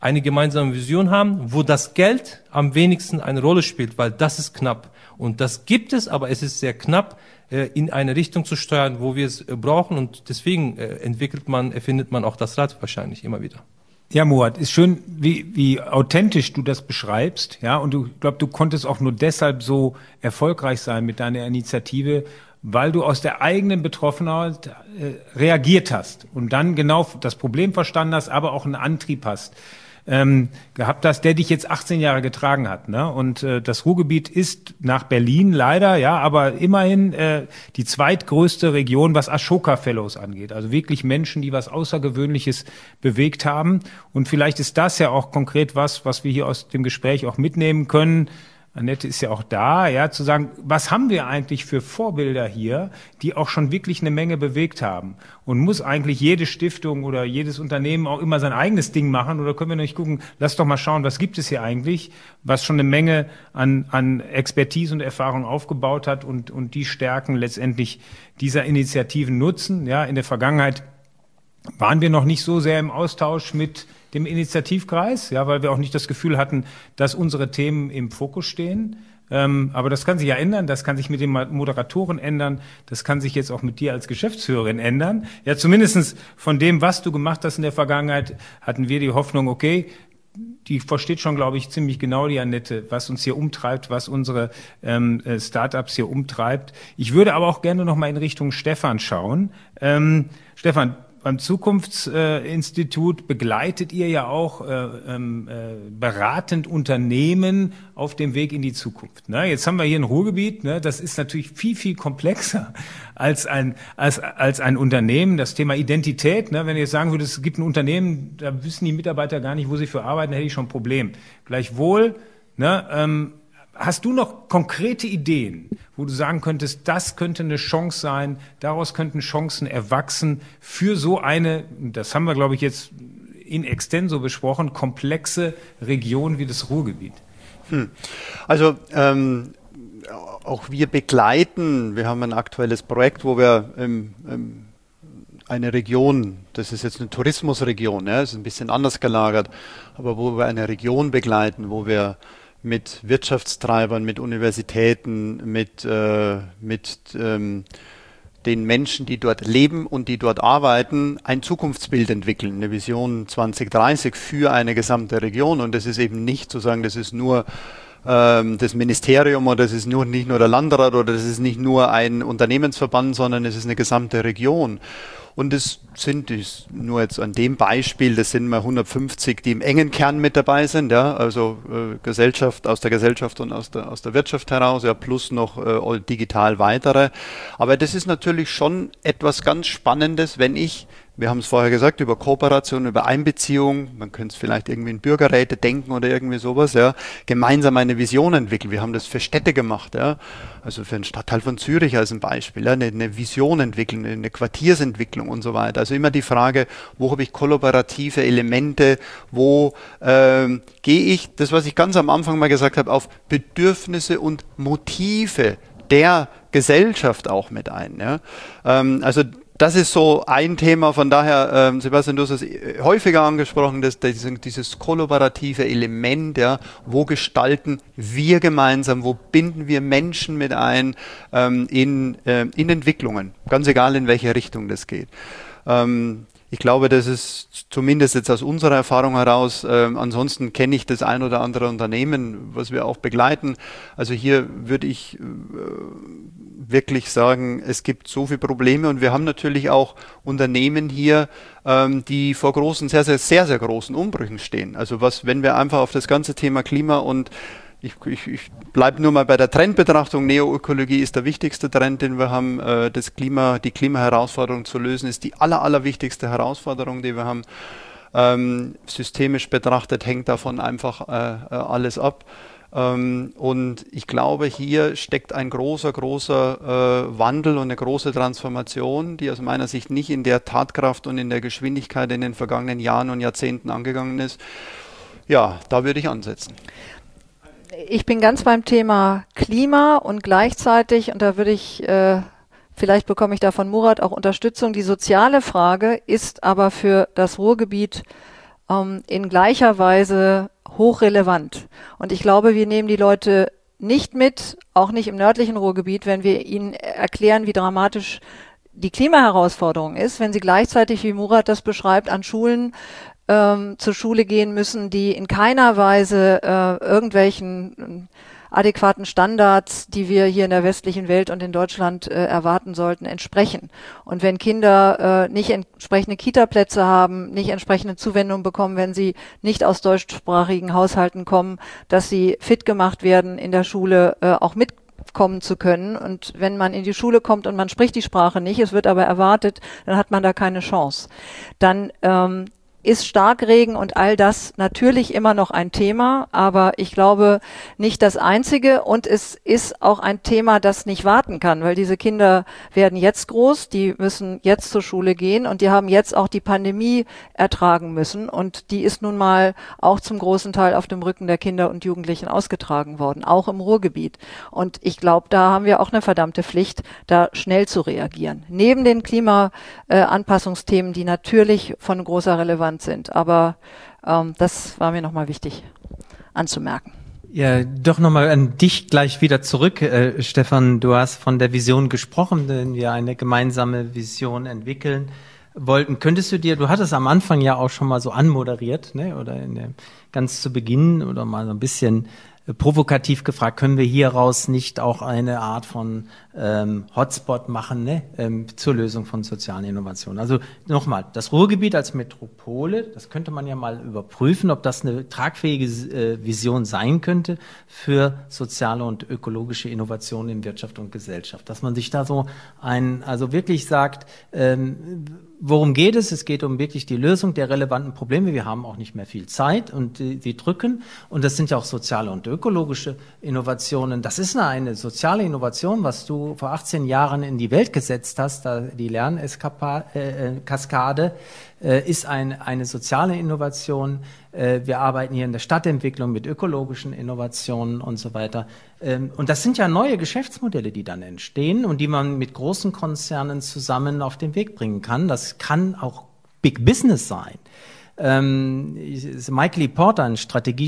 eine gemeinsame Vision haben, wo das Geld am wenigsten eine Rolle spielt, weil das ist knapp. Und das gibt es, aber es ist sehr knapp, in eine Richtung zu steuern, wo wir es brauchen. Und deswegen erfindet man auch das Rad wahrscheinlich immer wieder. Ja, Murat, ist schön, wie authentisch du das beschreibst, ja, und ich glaube, du konntest auch nur deshalb so erfolgreich sein mit deiner Initiative, weil du aus der eigenen Betroffenheit reagiert hast und dann genau das Problem verstanden hast, aber auch einen Antrieb hast, gehabt hast, der dich jetzt 18 Jahre getragen hat, ne? Und das Ruhrgebiet ist nach Berlin leider, ja, aber immerhin die zweitgrößte Region, was Ashoka Fellows angeht. Also wirklich Menschen, die was Außergewöhnliches bewegt haben. Und vielleicht ist das ja auch konkret was wir hier aus dem Gespräch auch mitnehmen können. Annette ist ja auch da, ja, zu sagen, was haben wir eigentlich für Vorbilder hier, die auch schon wirklich eine Menge bewegt haben? Und muss eigentlich jede Stiftung oder jedes Unternehmen auch immer sein eigenes Ding machen? Oder können wir nicht gucken, lass doch mal schauen, was gibt es hier eigentlich, was schon eine Menge an Expertise und Erfahrung aufgebaut hat und die Stärken letztendlich dieser Initiativen nutzen? Ja, in der Vergangenheit waren wir noch nicht so sehr im Austausch mit dem Initiativkreis, ja, weil wir auch nicht das Gefühl hatten, dass unsere Themen im Fokus stehen. Aber das kann sich ja ändern, das kann sich mit den Moderatoren ändern, das kann sich jetzt auch mit dir als Geschäftsführerin ändern. Ja, zumindestens von dem, was du gemacht hast in der Vergangenheit, hatten wir die Hoffnung, okay, die versteht schon, glaube ich, ziemlich genau die Annette, was uns hier umtreibt, was unsere Startups hier umtreibt. Ich würde aber auch gerne noch mal in Richtung Stefan schauen. Stefan, beim Zukunftsinstitut begleitet ihr ja auch beratend Unternehmen auf dem Weg in die Zukunft. Ne? Jetzt haben wir hier ein Ruhrgebiet, ne? Das ist natürlich viel, viel komplexer als ein Unternehmen. Das Thema Identität, ne? Wenn ihr jetzt sagen würdet, es gibt ein Unternehmen, da wissen die Mitarbeiter gar nicht, wo sie für arbeiten, da hätte ich schon ein Problem. Gleichwohl, ne, hast du noch konkrete Ideen, wo du sagen könntest, das könnte eine Chance sein, daraus könnten Chancen erwachsen für so eine, das haben wir, glaube ich, jetzt in extenso besprochen, komplexe Region wie das Ruhrgebiet? Also auch wir begleiten, wir haben ein aktuelles Projekt, wo wir eine Region, das ist jetzt eine Tourismusregion, ja, ist ein bisschen anders gelagert, aber wo wir eine Region begleiten, wo wir mit Wirtschaftstreibern, mit Universitäten, mit den Menschen, die dort leben und die dort arbeiten, ein Zukunftsbild entwickeln, eine Vision 2030 für eine gesamte Region. Und das ist eben nicht zu sagen, das ist nur das Ministerium oder das ist nicht nur der Landrat oder das ist nicht nur ein Unternehmensverband, sondern es ist eine gesamte Region. Und es sind nur jetzt an dem Beispiel, das sind mal 150, die im engen Kern mit dabei sind, ja, also Gesellschaft, aus der Gesellschaft und aus der Wirtschaft heraus, ja, plus noch digital weitere. Aber das ist natürlich schon etwas ganz Spannendes, wenn wir haben es vorher gesagt, über Kooperation, über Einbeziehung, man könnte es vielleicht irgendwie in Bürgerräte denken oder irgendwie sowas, ja, gemeinsam eine Vision entwickeln. Wir haben das für Städte gemacht, ja, also für den Stadtteil von Zürich als ein Beispiel, ja, eine Vision entwickeln, eine Quartiersentwicklung und so weiter. Also immer die Frage, wo habe ich kollaborative Elemente, wo gehe ich, das was ich ganz am Anfang mal gesagt habe, auf Bedürfnisse und Motive der Gesellschaft auch mit ein. Ja. Also das ist so ein Thema, von daher, Sebastian, du hast es häufiger angesprochen, dieses kollaborative Element, ja, wo gestalten wir gemeinsam, wo binden wir Menschen mit ein in Entwicklungen, ganz egal in welche Richtung das geht. Ich glaube, das ist zumindest jetzt aus unserer Erfahrung heraus, ansonsten kenne ich das ein oder andere Unternehmen, was wir auch begleiten. Also hier würde ich wirklich sagen, es gibt so viele Probleme und wir haben natürlich auch Unternehmen hier, die vor großen, sehr, sehr, sehr, sehr großen Umbrüchen stehen. Also wenn wir einfach auf das ganze Thema Klima und ich bleibe nur mal bei der Trendbetrachtung. Neoökologie ist der wichtigste Trend, den wir haben. Die Klimaherausforderung zu lösen, ist die allerwichtigste Herausforderung, die wir haben. Systemisch betrachtet hängt davon einfach alles ab. Und ich glaube, hier steckt ein großer Wandel und eine große Transformation, die aus meiner Sicht nicht in der Tatkraft und in der Geschwindigkeit in den vergangenen Jahren und Jahrzehnten angegangen ist. Ja, da würde ich ansetzen. Ich bin ganz beim Thema Klima und gleichzeitig, und da würde ich, vielleicht bekomme ich da von Murat auch Unterstützung, die soziale Frage ist aber für das Ruhrgebiet in gleicher Weise hochrelevant. Und ich glaube, wir nehmen die Leute nicht mit, auch nicht im nördlichen Ruhrgebiet, wenn wir ihnen erklären, wie dramatisch die Klimaherausforderung ist, wenn sie gleichzeitig, wie Murat das beschreibt, an Schulen zur Schule gehen müssen, die in keiner Weise irgendwelchen adäquaten Standards, die wir hier in der westlichen Welt und in Deutschland erwarten sollten, entsprechen. Und wenn Kinder nicht entsprechende Kita-Plätze haben, nicht entsprechende Zuwendung bekommen, wenn sie nicht aus deutschsprachigen Haushalten kommen, dass sie fit gemacht werden, in der Schule auch mitkommen zu können. Und wenn man in die Schule kommt und man spricht die Sprache nicht, es wird aber erwartet, dann hat man da keine Chance. Dann ist Starkregen und all das natürlich immer noch ein Thema, aber ich glaube nicht das einzige, und es ist auch ein Thema, das nicht warten kann, weil diese Kinder werden jetzt groß, die müssen jetzt zur Schule gehen und die haben jetzt auch die Pandemie ertragen müssen, und die ist nun mal auch zum großen Teil auf dem Rücken der Kinder und Jugendlichen ausgetragen worden, auch im Ruhrgebiet. Und ich glaube, da haben wir auch eine verdammte Pflicht, da schnell zu reagieren. Neben den Klimaanpassungsthemen, die natürlich von großer Relevanz sind. Aber das war mir nochmal wichtig anzumerken. Ja, doch nochmal an dich gleich wieder zurück, Stefan. Du hast von der Vision gesprochen, wenn wir eine gemeinsame Vision entwickeln wollten. Du hattest am Anfang ja auch schon mal so anmoderiert, ne? Oder ganz zu Beginn oder mal so ein bisschen provokativ gefragt, können wir hieraus nicht auch eine Art von Hotspot machen, ne? Zur Lösung von sozialen Innovationen. Also nochmal, das Ruhrgebiet als Metropole, das könnte man ja mal überprüfen, ob das eine tragfähige Vision sein könnte für soziale und ökologische Innovationen in Wirtschaft und Gesellschaft. Dass man sich da so also wirklich sagt, worum geht es? Es geht um wirklich die Lösung der relevanten Probleme. Wir haben auch nicht mehr viel Zeit und die drücken. Und das sind ja auch soziale und ökologische Innovationen. Das ist eine soziale Innovation, was du vor 18 Jahren in die Welt gesetzt hast. Die Lernkaskade ist eine soziale Innovation. Wir arbeiten hier in der Stadtentwicklung mit ökologischen Innovationen und so weiter. Und das sind ja neue Geschäftsmodelle, die dann entstehen und die man mit großen Konzernen zusammen auf den Weg bringen kann. Das kann auch Big Business sein. Michael E. Porter, ein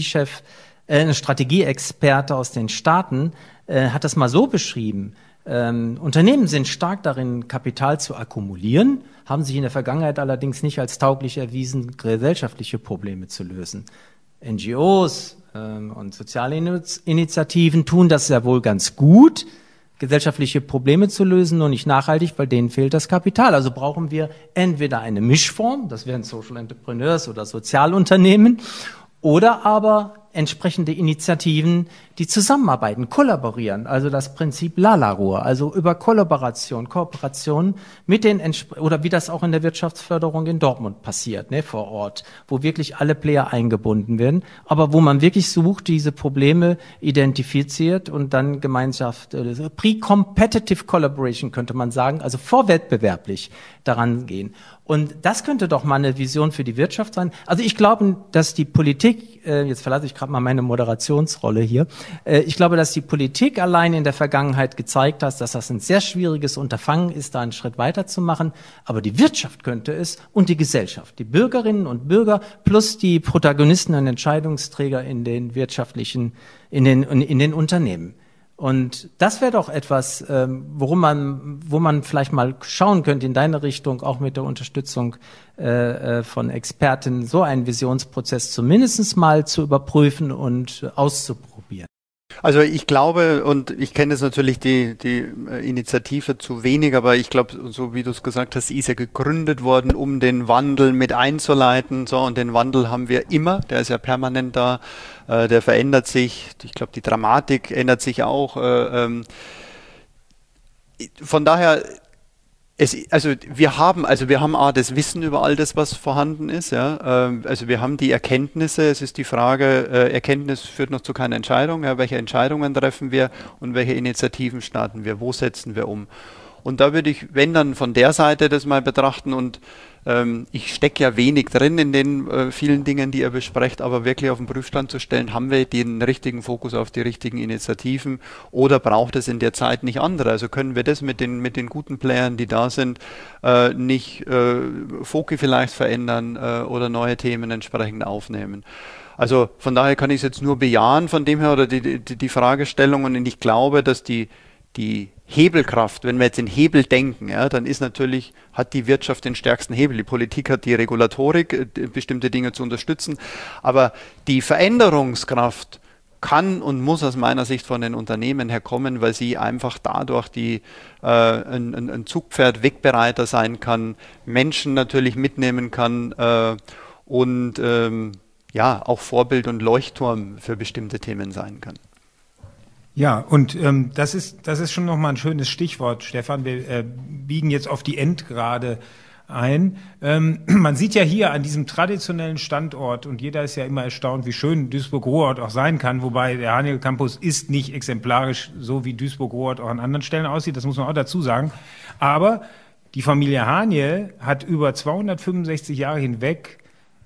Strategieexperte aus den Staaten, hat das mal so beschrieben. Unternehmen sind stark darin, Kapital zu akkumulieren, haben sich in der Vergangenheit allerdings nicht als tauglich erwiesen, gesellschaftliche Probleme zu lösen. NGOs und soziale Initiativen tun das sehr wohl ganz gut, gesellschaftliche Probleme zu lösen, nur nicht nachhaltig, weil denen fehlt das Kapital. Also brauchen wir entweder eine Mischform, das wären Social Entrepreneurs oder Sozialunternehmen, oder aber entsprechende Initiativen, die zusammenarbeiten, kollaborieren, also das Prinzip Lala-Ruhr, also über Kooperation mit oder wie das auch in der Wirtschaftsförderung in Dortmund passiert, ne, vor Ort, wo wirklich alle Player eingebunden werden, aber wo man wirklich sucht, diese Probleme identifiziert und dann Pre-Competitive Collaboration könnte man sagen, also vorwettbewerblich daran gehen. Und das könnte doch mal eine Vision für die Wirtschaft sein. Also ich glaube, dass die Politik, jetzt verlasse ich gerade mal meine Moderationsrolle hier, ich glaube, dass die Politik allein in der Vergangenheit gezeigt hat, dass das ein sehr schwieriges Unterfangen ist, da einen Schritt weiterzumachen. Aber die Wirtschaft könnte es und die Gesellschaft, die Bürgerinnen und Bürger plus die Protagonisten und Entscheidungsträger in den in den Unternehmen. Und das wäre doch etwas, wo man vielleicht mal schauen könnte in deine Richtung, auch mit der Unterstützung von Experten, so einen Visionsprozess zumindest mal zu überprüfen und auszuprobieren. Also ich glaube, und ich kenne jetzt natürlich die Initiative zu wenig, aber ich glaube, so wie du es gesagt hast, sie ist ja gegründet worden, um den Wandel mit einzuleiten. So, und den Wandel haben wir immer, der ist ja permanent da, der verändert sich. Ich glaube, die Dramatik ändert sich auch. Von daher, wir haben das Wissen über all das, was vorhanden ist. Ja? Also wir haben die Erkenntnisse. Es ist die Frage, Erkenntnis führt noch zu keiner Entscheidung. Ja? Welche Entscheidungen treffen wir und welche Initiativen starten wir? Wo setzen wir um? Und da würde ich, wenn dann von der Seite das mal betrachten und ich stecke ja wenig drin in den vielen Dingen, die ihr besprecht, aber wirklich auf den Prüfstand zu stellen, haben wir den richtigen Fokus auf die richtigen Initiativen oder braucht es in der Zeit nicht andere? Also können wir das mit den guten Playern, die da sind, nicht Foki vielleicht verändern oder neue Themen entsprechend aufnehmen? Also von daher kann ich es jetzt nur bejahen von dem her oder die Fragestellung, und ich glaube, dass die Hebelkraft, wenn wir jetzt in Hebel denken, ja, dann hat die Wirtschaft den stärksten Hebel. Die Politik hat die Regulatorik, bestimmte Dinge zu unterstützen. Aber die Veränderungskraft kann und muss aus meiner Sicht von den Unternehmen herkommen, weil sie einfach dadurch ein Zugpferd wegbereiter sein kann, Menschen natürlich mitnehmen kann und auch Vorbild und Leuchtturm für bestimmte Themen sein kann. Ja, und das ist schon nochmal ein schönes Stichwort, Stefan. Wir biegen jetzt auf die Endgrade ein. Man sieht ja hier an diesem traditionellen Standort, und jeder ist ja immer erstaunt, wie schön Duisburg-Ruhrort auch sein kann, wobei der Haniel Campus ist nicht exemplarisch, so wie Duisburg-Ruhrort auch an anderen Stellen aussieht, das muss man auch dazu sagen. Aber die Familie Haniel hat über 265 Jahre hinweg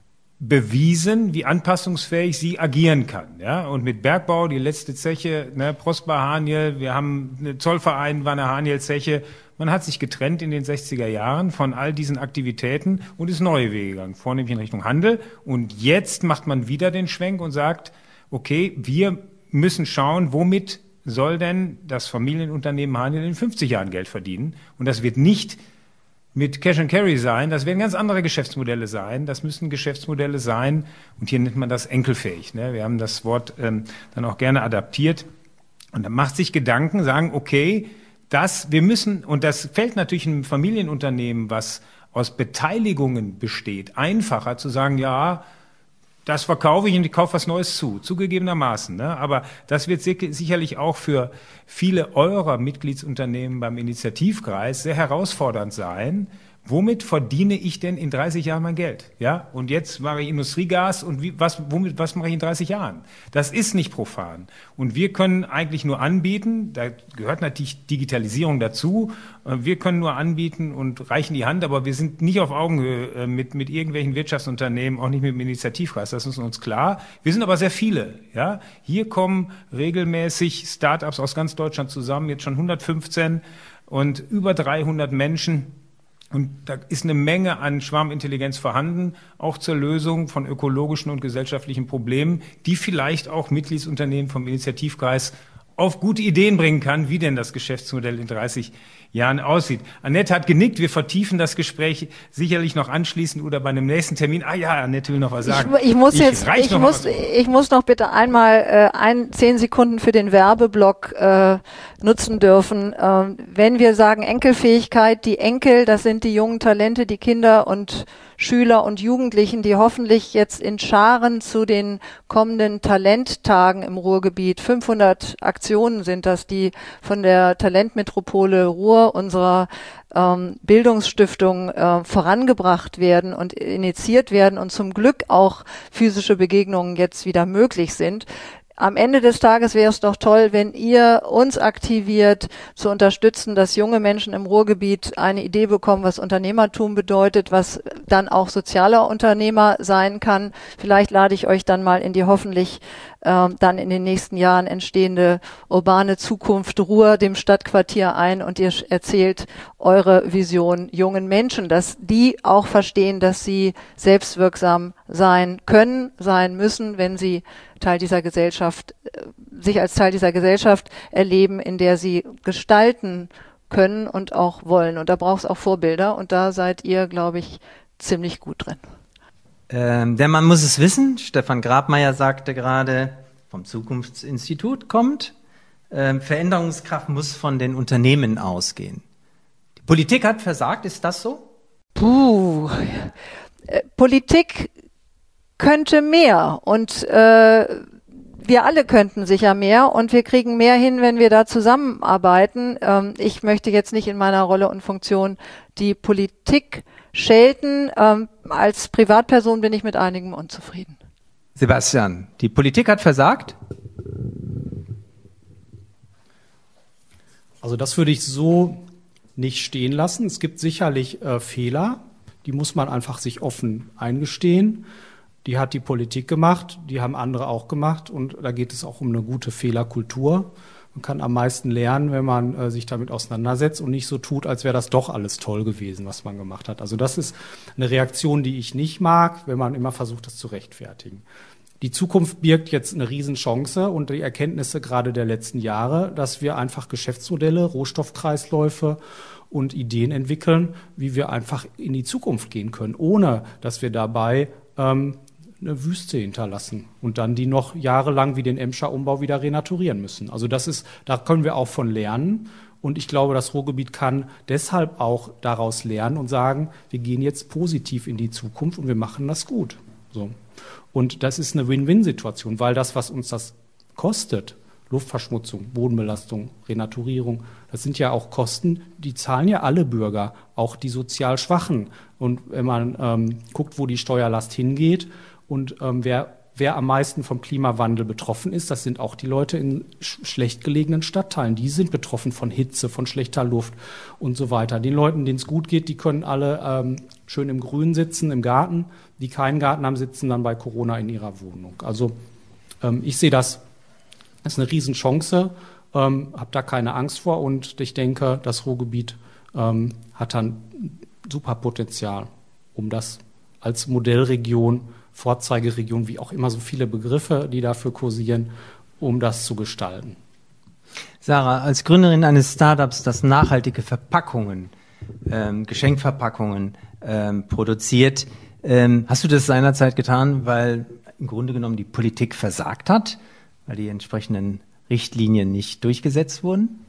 bewiesen, wie anpassungsfähig sie agieren kann. Ja? Und mit Bergbau, die letzte Zeche, Prosper Haniel, wir haben einen Zollverein, war eine Haniel-Zeche. Man hat sich getrennt in den 60er Jahren von all diesen Aktivitäten und ist neue Wege gegangen, vornehmlich in Richtung Handel. Und jetzt macht man wieder den Schwenk und sagt, okay, wir müssen schauen, womit soll denn das Familienunternehmen Haniel in 50 Jahren Geld verdienen? Und das wird nicht mit Cash and Carry sein, das werden ganz andere Geschäftsmodelle sein, das müssen Geschäftsmodelle sein, und hier nennt man das enkelfähig. Wir haben das Wort dann auch gerne adaptiert, und dann macht sich Gedanken, sagen, okay, wir müssen, und das fällt natürlich einem Familienunternehmen, was aus Beteiligungen besteht, einfacher zu sagen, ja, das verkaufe ich und ich kaufe was Neues zugegebenermaßen. Aber das wird sicherlich auch für viele eurer Mitgliedsunternehmen beim Initiativkreis sehr herausfordernd sein. Womit verdiene ich denn in 30 Jahren mein Geld? Ja? Und jetzt mache ich Industriegas, und was mache ich in 30 Jahren? Das ist nicht profan. Und wir können eigentlich nur anbieten, da gehört natürlich Digitalisierung dazu, wir können nur anbieten und reichen die Hand, aber wir sind nicht auf Augenhöhe mit irgendwelchen Wirtschaftsunternehmen, auch nicht mit dem Initiativkreis, das ist uns klar. Wir sind aber sehr viele. Ja? Hier kommen regelmäßig Start-ups aus ganz Deutschland zusammen, jetzt schon 115 und über 300 Menschen. Und da ist eine Menge an Schwarmintelligenz vorhanden, auch zur Lösung von ökologischen und gesellschaftlichen Problemen, die vielleicht auch Mitgliedsunternehmen vom Initiativkreis auf gute Ideen bringen kann, wie denn das Geschäftsmodell in 30 Jahren aussieht. Annette hat genickt, wir vertiefen das Gespräch sicherlich noch anschließend oder bei einem nächsten Termin. Ah ja, Annette will noch was sagen. Ich muss noch bitte einmal 10 Sekunden für den Werbeblock nutzen dürfen. Wenn wir sagen Enkelfähigkeit, die Enkel, das sind die jungen Talente, die Kinder und Schüler und Jugendlichen, die hoffentlich jetzt in Scharen zu den kommenden Talenttagen im Ruhrgebiet, 500 Aktionen sind das, die von der Talentmetropole Ruhr, unserer Bildungsstiftung, vorangebracht werden und initiiert werden und zum Glück auch physische Begegnungen jetzt wieder möglich sind. Am Ende des Tages wäre es doch toll, wenn ihr uns aktiviert, zu unterstützen, dass junge Menschen im Ruhrgebiet eine Idee bekommen, was Unternehmertum bedeutet, was dann auch sozialer Unternehmer sein kann. Vielleicht lade ich euch dann mal in die hoffentlich dann in den nächsten Jahren entstehende urbane Zukunft Ruhr, dem Stadtquartier, ein, und ihr erzählt eure Vision jungen Menschen, dass die auch verstehen, dass sie selbstwirksam sein können, sein müssen, wenn sie Teil dieser Gesellschaft, sich als Teil dieser Gesellschaft erleben, in der sie gestalten können und auch wollen. Und da braucht es auch Vorbilder, und da seid ihr, glaube ich, ziemlich gut drin. Der Mann muss es wissen. Stefan Grabmeier sagte gerade, vom Zukunftsinstitut kommt, Veränderungskraft muss von den Unternehmen ausgehen. Die Politik hat versagt, ist das so? Politik könnte mehr, und wir alle könnten sicher mehr, und wir kriegen mehr hin, wenn wir da zusammenarbeiten. Ich möchte jetzt nicht in meiner Rolle und Funktion die Politik schelten. Als Privatperson bin ich mit einigem unzufrieden. Sebastian, die Politik hat versagt? Also das würde ich so nicht stehen lassen. Es gibt sicherlich Fehler, die muss man einfach sich offen eingestehen. Die hat die Politik gemacht, die haben andere auch gemacht und da geht es auch um eine gute Fehlerkultur. Man kann am meisten lernen, wenn man sich damit auseinandersetzt und nicht so tut, als wäre das doch alles toll gewesen, was man gemacht hat. Also das ist eine Reaktion, die ich nicht mag, wenn man immer versucht, das zu rechtfertigen. Die Zukunft birgt jetzt eine Riesenchance und die Erkenntnisse gerade der letzten Jahre, dass wir einfach Geschäftsmodelle, Rohstoffkreisläufe und Ideen entwickeln, wie wir einfach in die Zukunft gehen können, ohne dass wir dabei eine Wüste hinterlassen und dann die noch jahrelang wie den Emscher Umbau wieder renaturieren müssen. Also da können wir auch von lernen und ich glaube, das Ruhrgebiet kann deshalb auch daraus lernen und sagen, wir gehen jetzt positiv in die Zukunft und wir machen das gut. So. Und das ist eine Win-Win-Situation, weil das, was uns das kostet, Luftverschmutzung, Bodenbelastung, Renaturierung, das sind ja auch Kosten, die zahlen ja alle Bürger, auch die sozial Schwachen. Und wenn man guckt, wo die Steuerlast hingeht und wer am meisten vom Klimawandel betroffen ist, das sind auch die Leute in schlecht gelegenen Stadtteilen. Die sind betroffen von Hitze, von schlechter Luft und so weiter. Den Leuten, denen es gut geht, die können alle schön im Grün sitzen, im Garten. Die keinen Garten haben, sitzen dann bei Corona in ihrer Wohnung. Also ich sehe das als eine Riesenchance, habe da keine Angst vor und ich denke, das Ruhrgebiet hat dann super Potenzial, um das als Modellregion, Vorzeigeregion, wie auch immer so viele Begriffe, die dafür kursieren, um das zu gestalten. Sarah, als Gründerin eines Startups, das nachhaltige Verpackungen, Geschenkverpackungen produziert, hast du das seinerzeit getan, weil im Grunde genommen die Politik versagt hat, weil die entsprechenden Richtlinien nicht durchgesetzt wurden?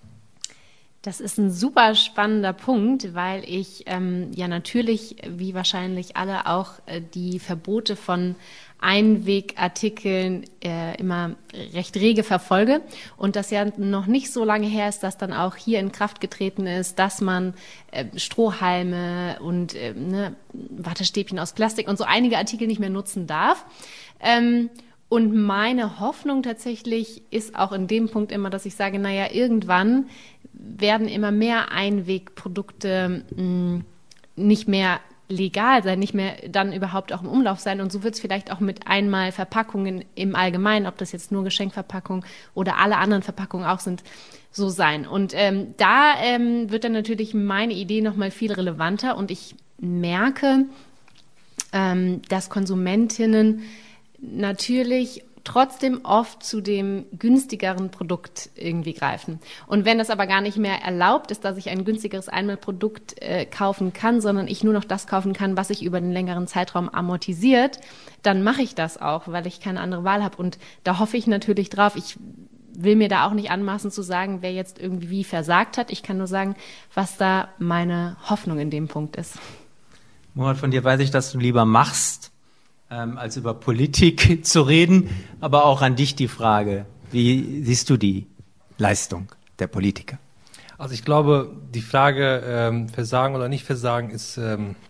Das ist ein super spannender Punkt, weil ich ja natürlich, wie wahrscheinlich alle auch, die Verbote von Einwegartikeln immer recht rege verfolge und das ja noch nicht so lange her ist, dass dann auch hier in Kraft getreten ist, dass man Strohhalme und Wattestäbchen aus Plastik und so einige Artikel nicht mehr nutzen darf. Und meine Hoffnung tatsächlich ist auch in dem Punkt immer, dass ich sage, naja, irgendwann werden immer mehr Einwegprodukte nicht mehr legal sein, nicht mehr dann überhaupt auch im Umlauf sein. Und so wird es vielleicht auch mit Einmalverpackungen im Allgemeinen, ob das jetzt nur Geschenkverpackungen oder alle anderen Verpackungen auch sind, so sein. Und da wird dann natürlich meine Idee nochmal viel relevanter. Und ich merke, dass Konsumentinnen natürlich trotzdem oft zu dem günstigeren Produkt irgendwie greifen. Und wenn das aber gar nicht mehr erlaubt ist, dass ich ein günstigeres Einmalprodukt kaufen kann, sondern ich nur noch das kaufen kann, was sich über den längeren Zeitraum amortisiert, dann mache ich das auch, weil ich keine andere Wahl habe. Und da hoffe ich natürlich drauf. Ich will mir da auch nicht anmaßen zu sagen, wer jetzt irgendwie wie versagt hat. Ich kann nur sagen, was da meine Hoffnung in dem Punkt ist. Murat, von dir weiß ich, dass du lieber machst, als über Politik zu reden, aber auch an dich die Frage, wie siehst du die Leistung der Politiker? Also ich glaube, die Frage Versagen oder nicht Versagen ist,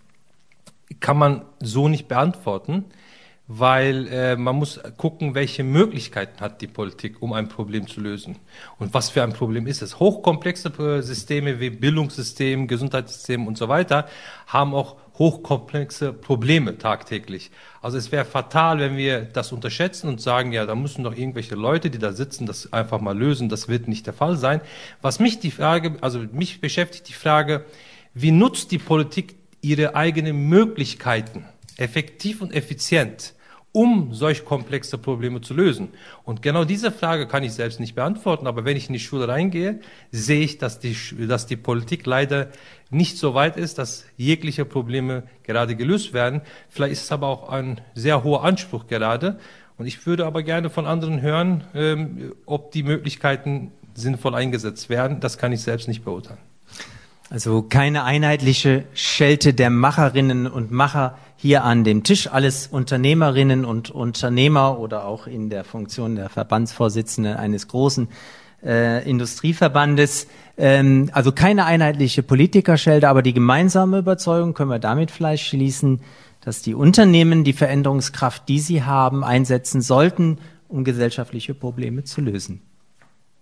kann man so nicht beantworten, weil man muss gucken, welche Möglichkeiten hat die Politik, um ein Problem zu lösen. Und was für ein Problem ist es? Hochkomplexe Systeme wie Bildungssystem, Gesundheitssystem und so weiter haben auch hochkomplexe Probleme tagtäglich. Also es wäre fatal, wenn wir das unterschätzen und sagen, ja, da müssen doch irgendwelche Leute, die da sitzen, das einfach mal lösen. Das wird nicht der Fall sein. Mich beschäftigt die Frage, wie nutzt die Politik ihre eigenen Möglichkeiten effektiv und effizient, um solch komplexe Probleme zu lösen? Und genau diese Frage kann ich selbst nicht beantworten, aber wenn ich in die Schule reingehe, sehe ich, dass die Politik leider nicht so weit ist, dass jegliche Probleme gerade gelöst werden. Vielleicht ist es aber auch ein sehr hoher Anspruch gerade. Und ich würde aber gerne von anderen hören, ob die Möglichkeiten sinnvoll eingesetzt werden. Das kann ich selbst nicht beurteilen. Also keine einheitliche Schelte der Macherinnen und Macher hier an dem Tisch. Alles Unternehmerinnen und Unternehmer oder auch in der Funktion der Verbandsvorsitzenden eines großen Industrieverbandes. Also keine einheitliche Politikerschelte, aber die gemeinsame Überzeugung können wir damit vielleicht schließen, dass die Unternehmen die Veränderungskraft, die sie haben, einsetzen sollten, um gesellschaftliche Probleme zu lösen.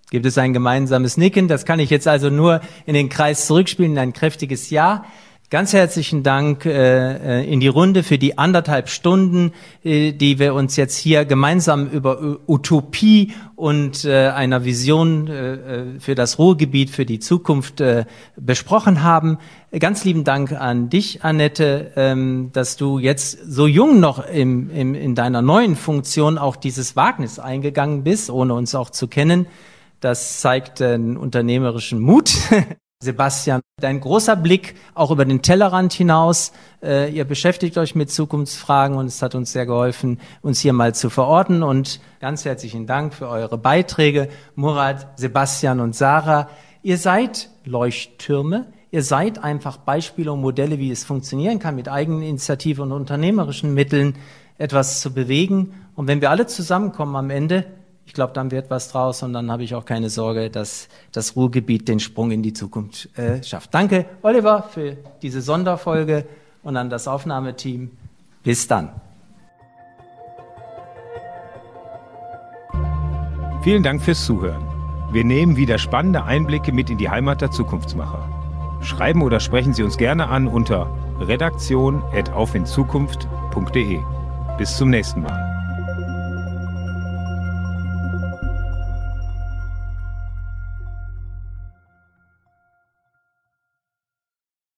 Gibt es ein gemeinsames Nicken? Das kann ich jetzt also nur in den Kreis zurückspielen, in ein kräftiges Ja. Ganz herzlichen Dank in die Runde für die 1,5 Stunden, die wir uns jetzt hier gemeinsam über Utopie und einer Vision für das Ruhrgebiet, für die Zukunft besprochen haben. Ganz lieben Dank an dich, Annette, dass du jetzt so jung noch in deiner neuen Funktion auch dieses Wagnis eingegangen bist, ohne uns auch zu kennen. Das zeigt einen unternehmerischen Mut. Sebastian, dein großer Blick auch über den Tellerrand hinaus. Ihr beschäftigt euch mit Zukunftsfragen und es hat uns sehr geholfen, uns hier mal zu verorten. Und ganz herzlichen Dank für eure Beiträge, Murat, Sebastian und Sarah. Ihr seid Leuchttürme. Ihr seid einfach Beispiele und Modelle, wie es funktionieren kann, mit Eigeninitiative und unternehmerischen Mitteln etwas zu bewegen. Und wenn wir alle zusammenkommen am Ende, ich glaube, dann wird was draus und dann habe ich auch keine Sorge, dass das Ruhrgebiet den Sprung in die Zukunft schafft. Danke, Oliver, für diese Sonderfolge und an das Aufnahmeteam. Bis dann. Vielen Dank fürs Zuhören. Wir nehmen wieder spannende Einblicke mit in die Heimat der Zukunftsmacher. Schreiben oder sprechen Sie uns gerne an unter redaktion@aufinzukunft.de. Bis zum nächsten Mal.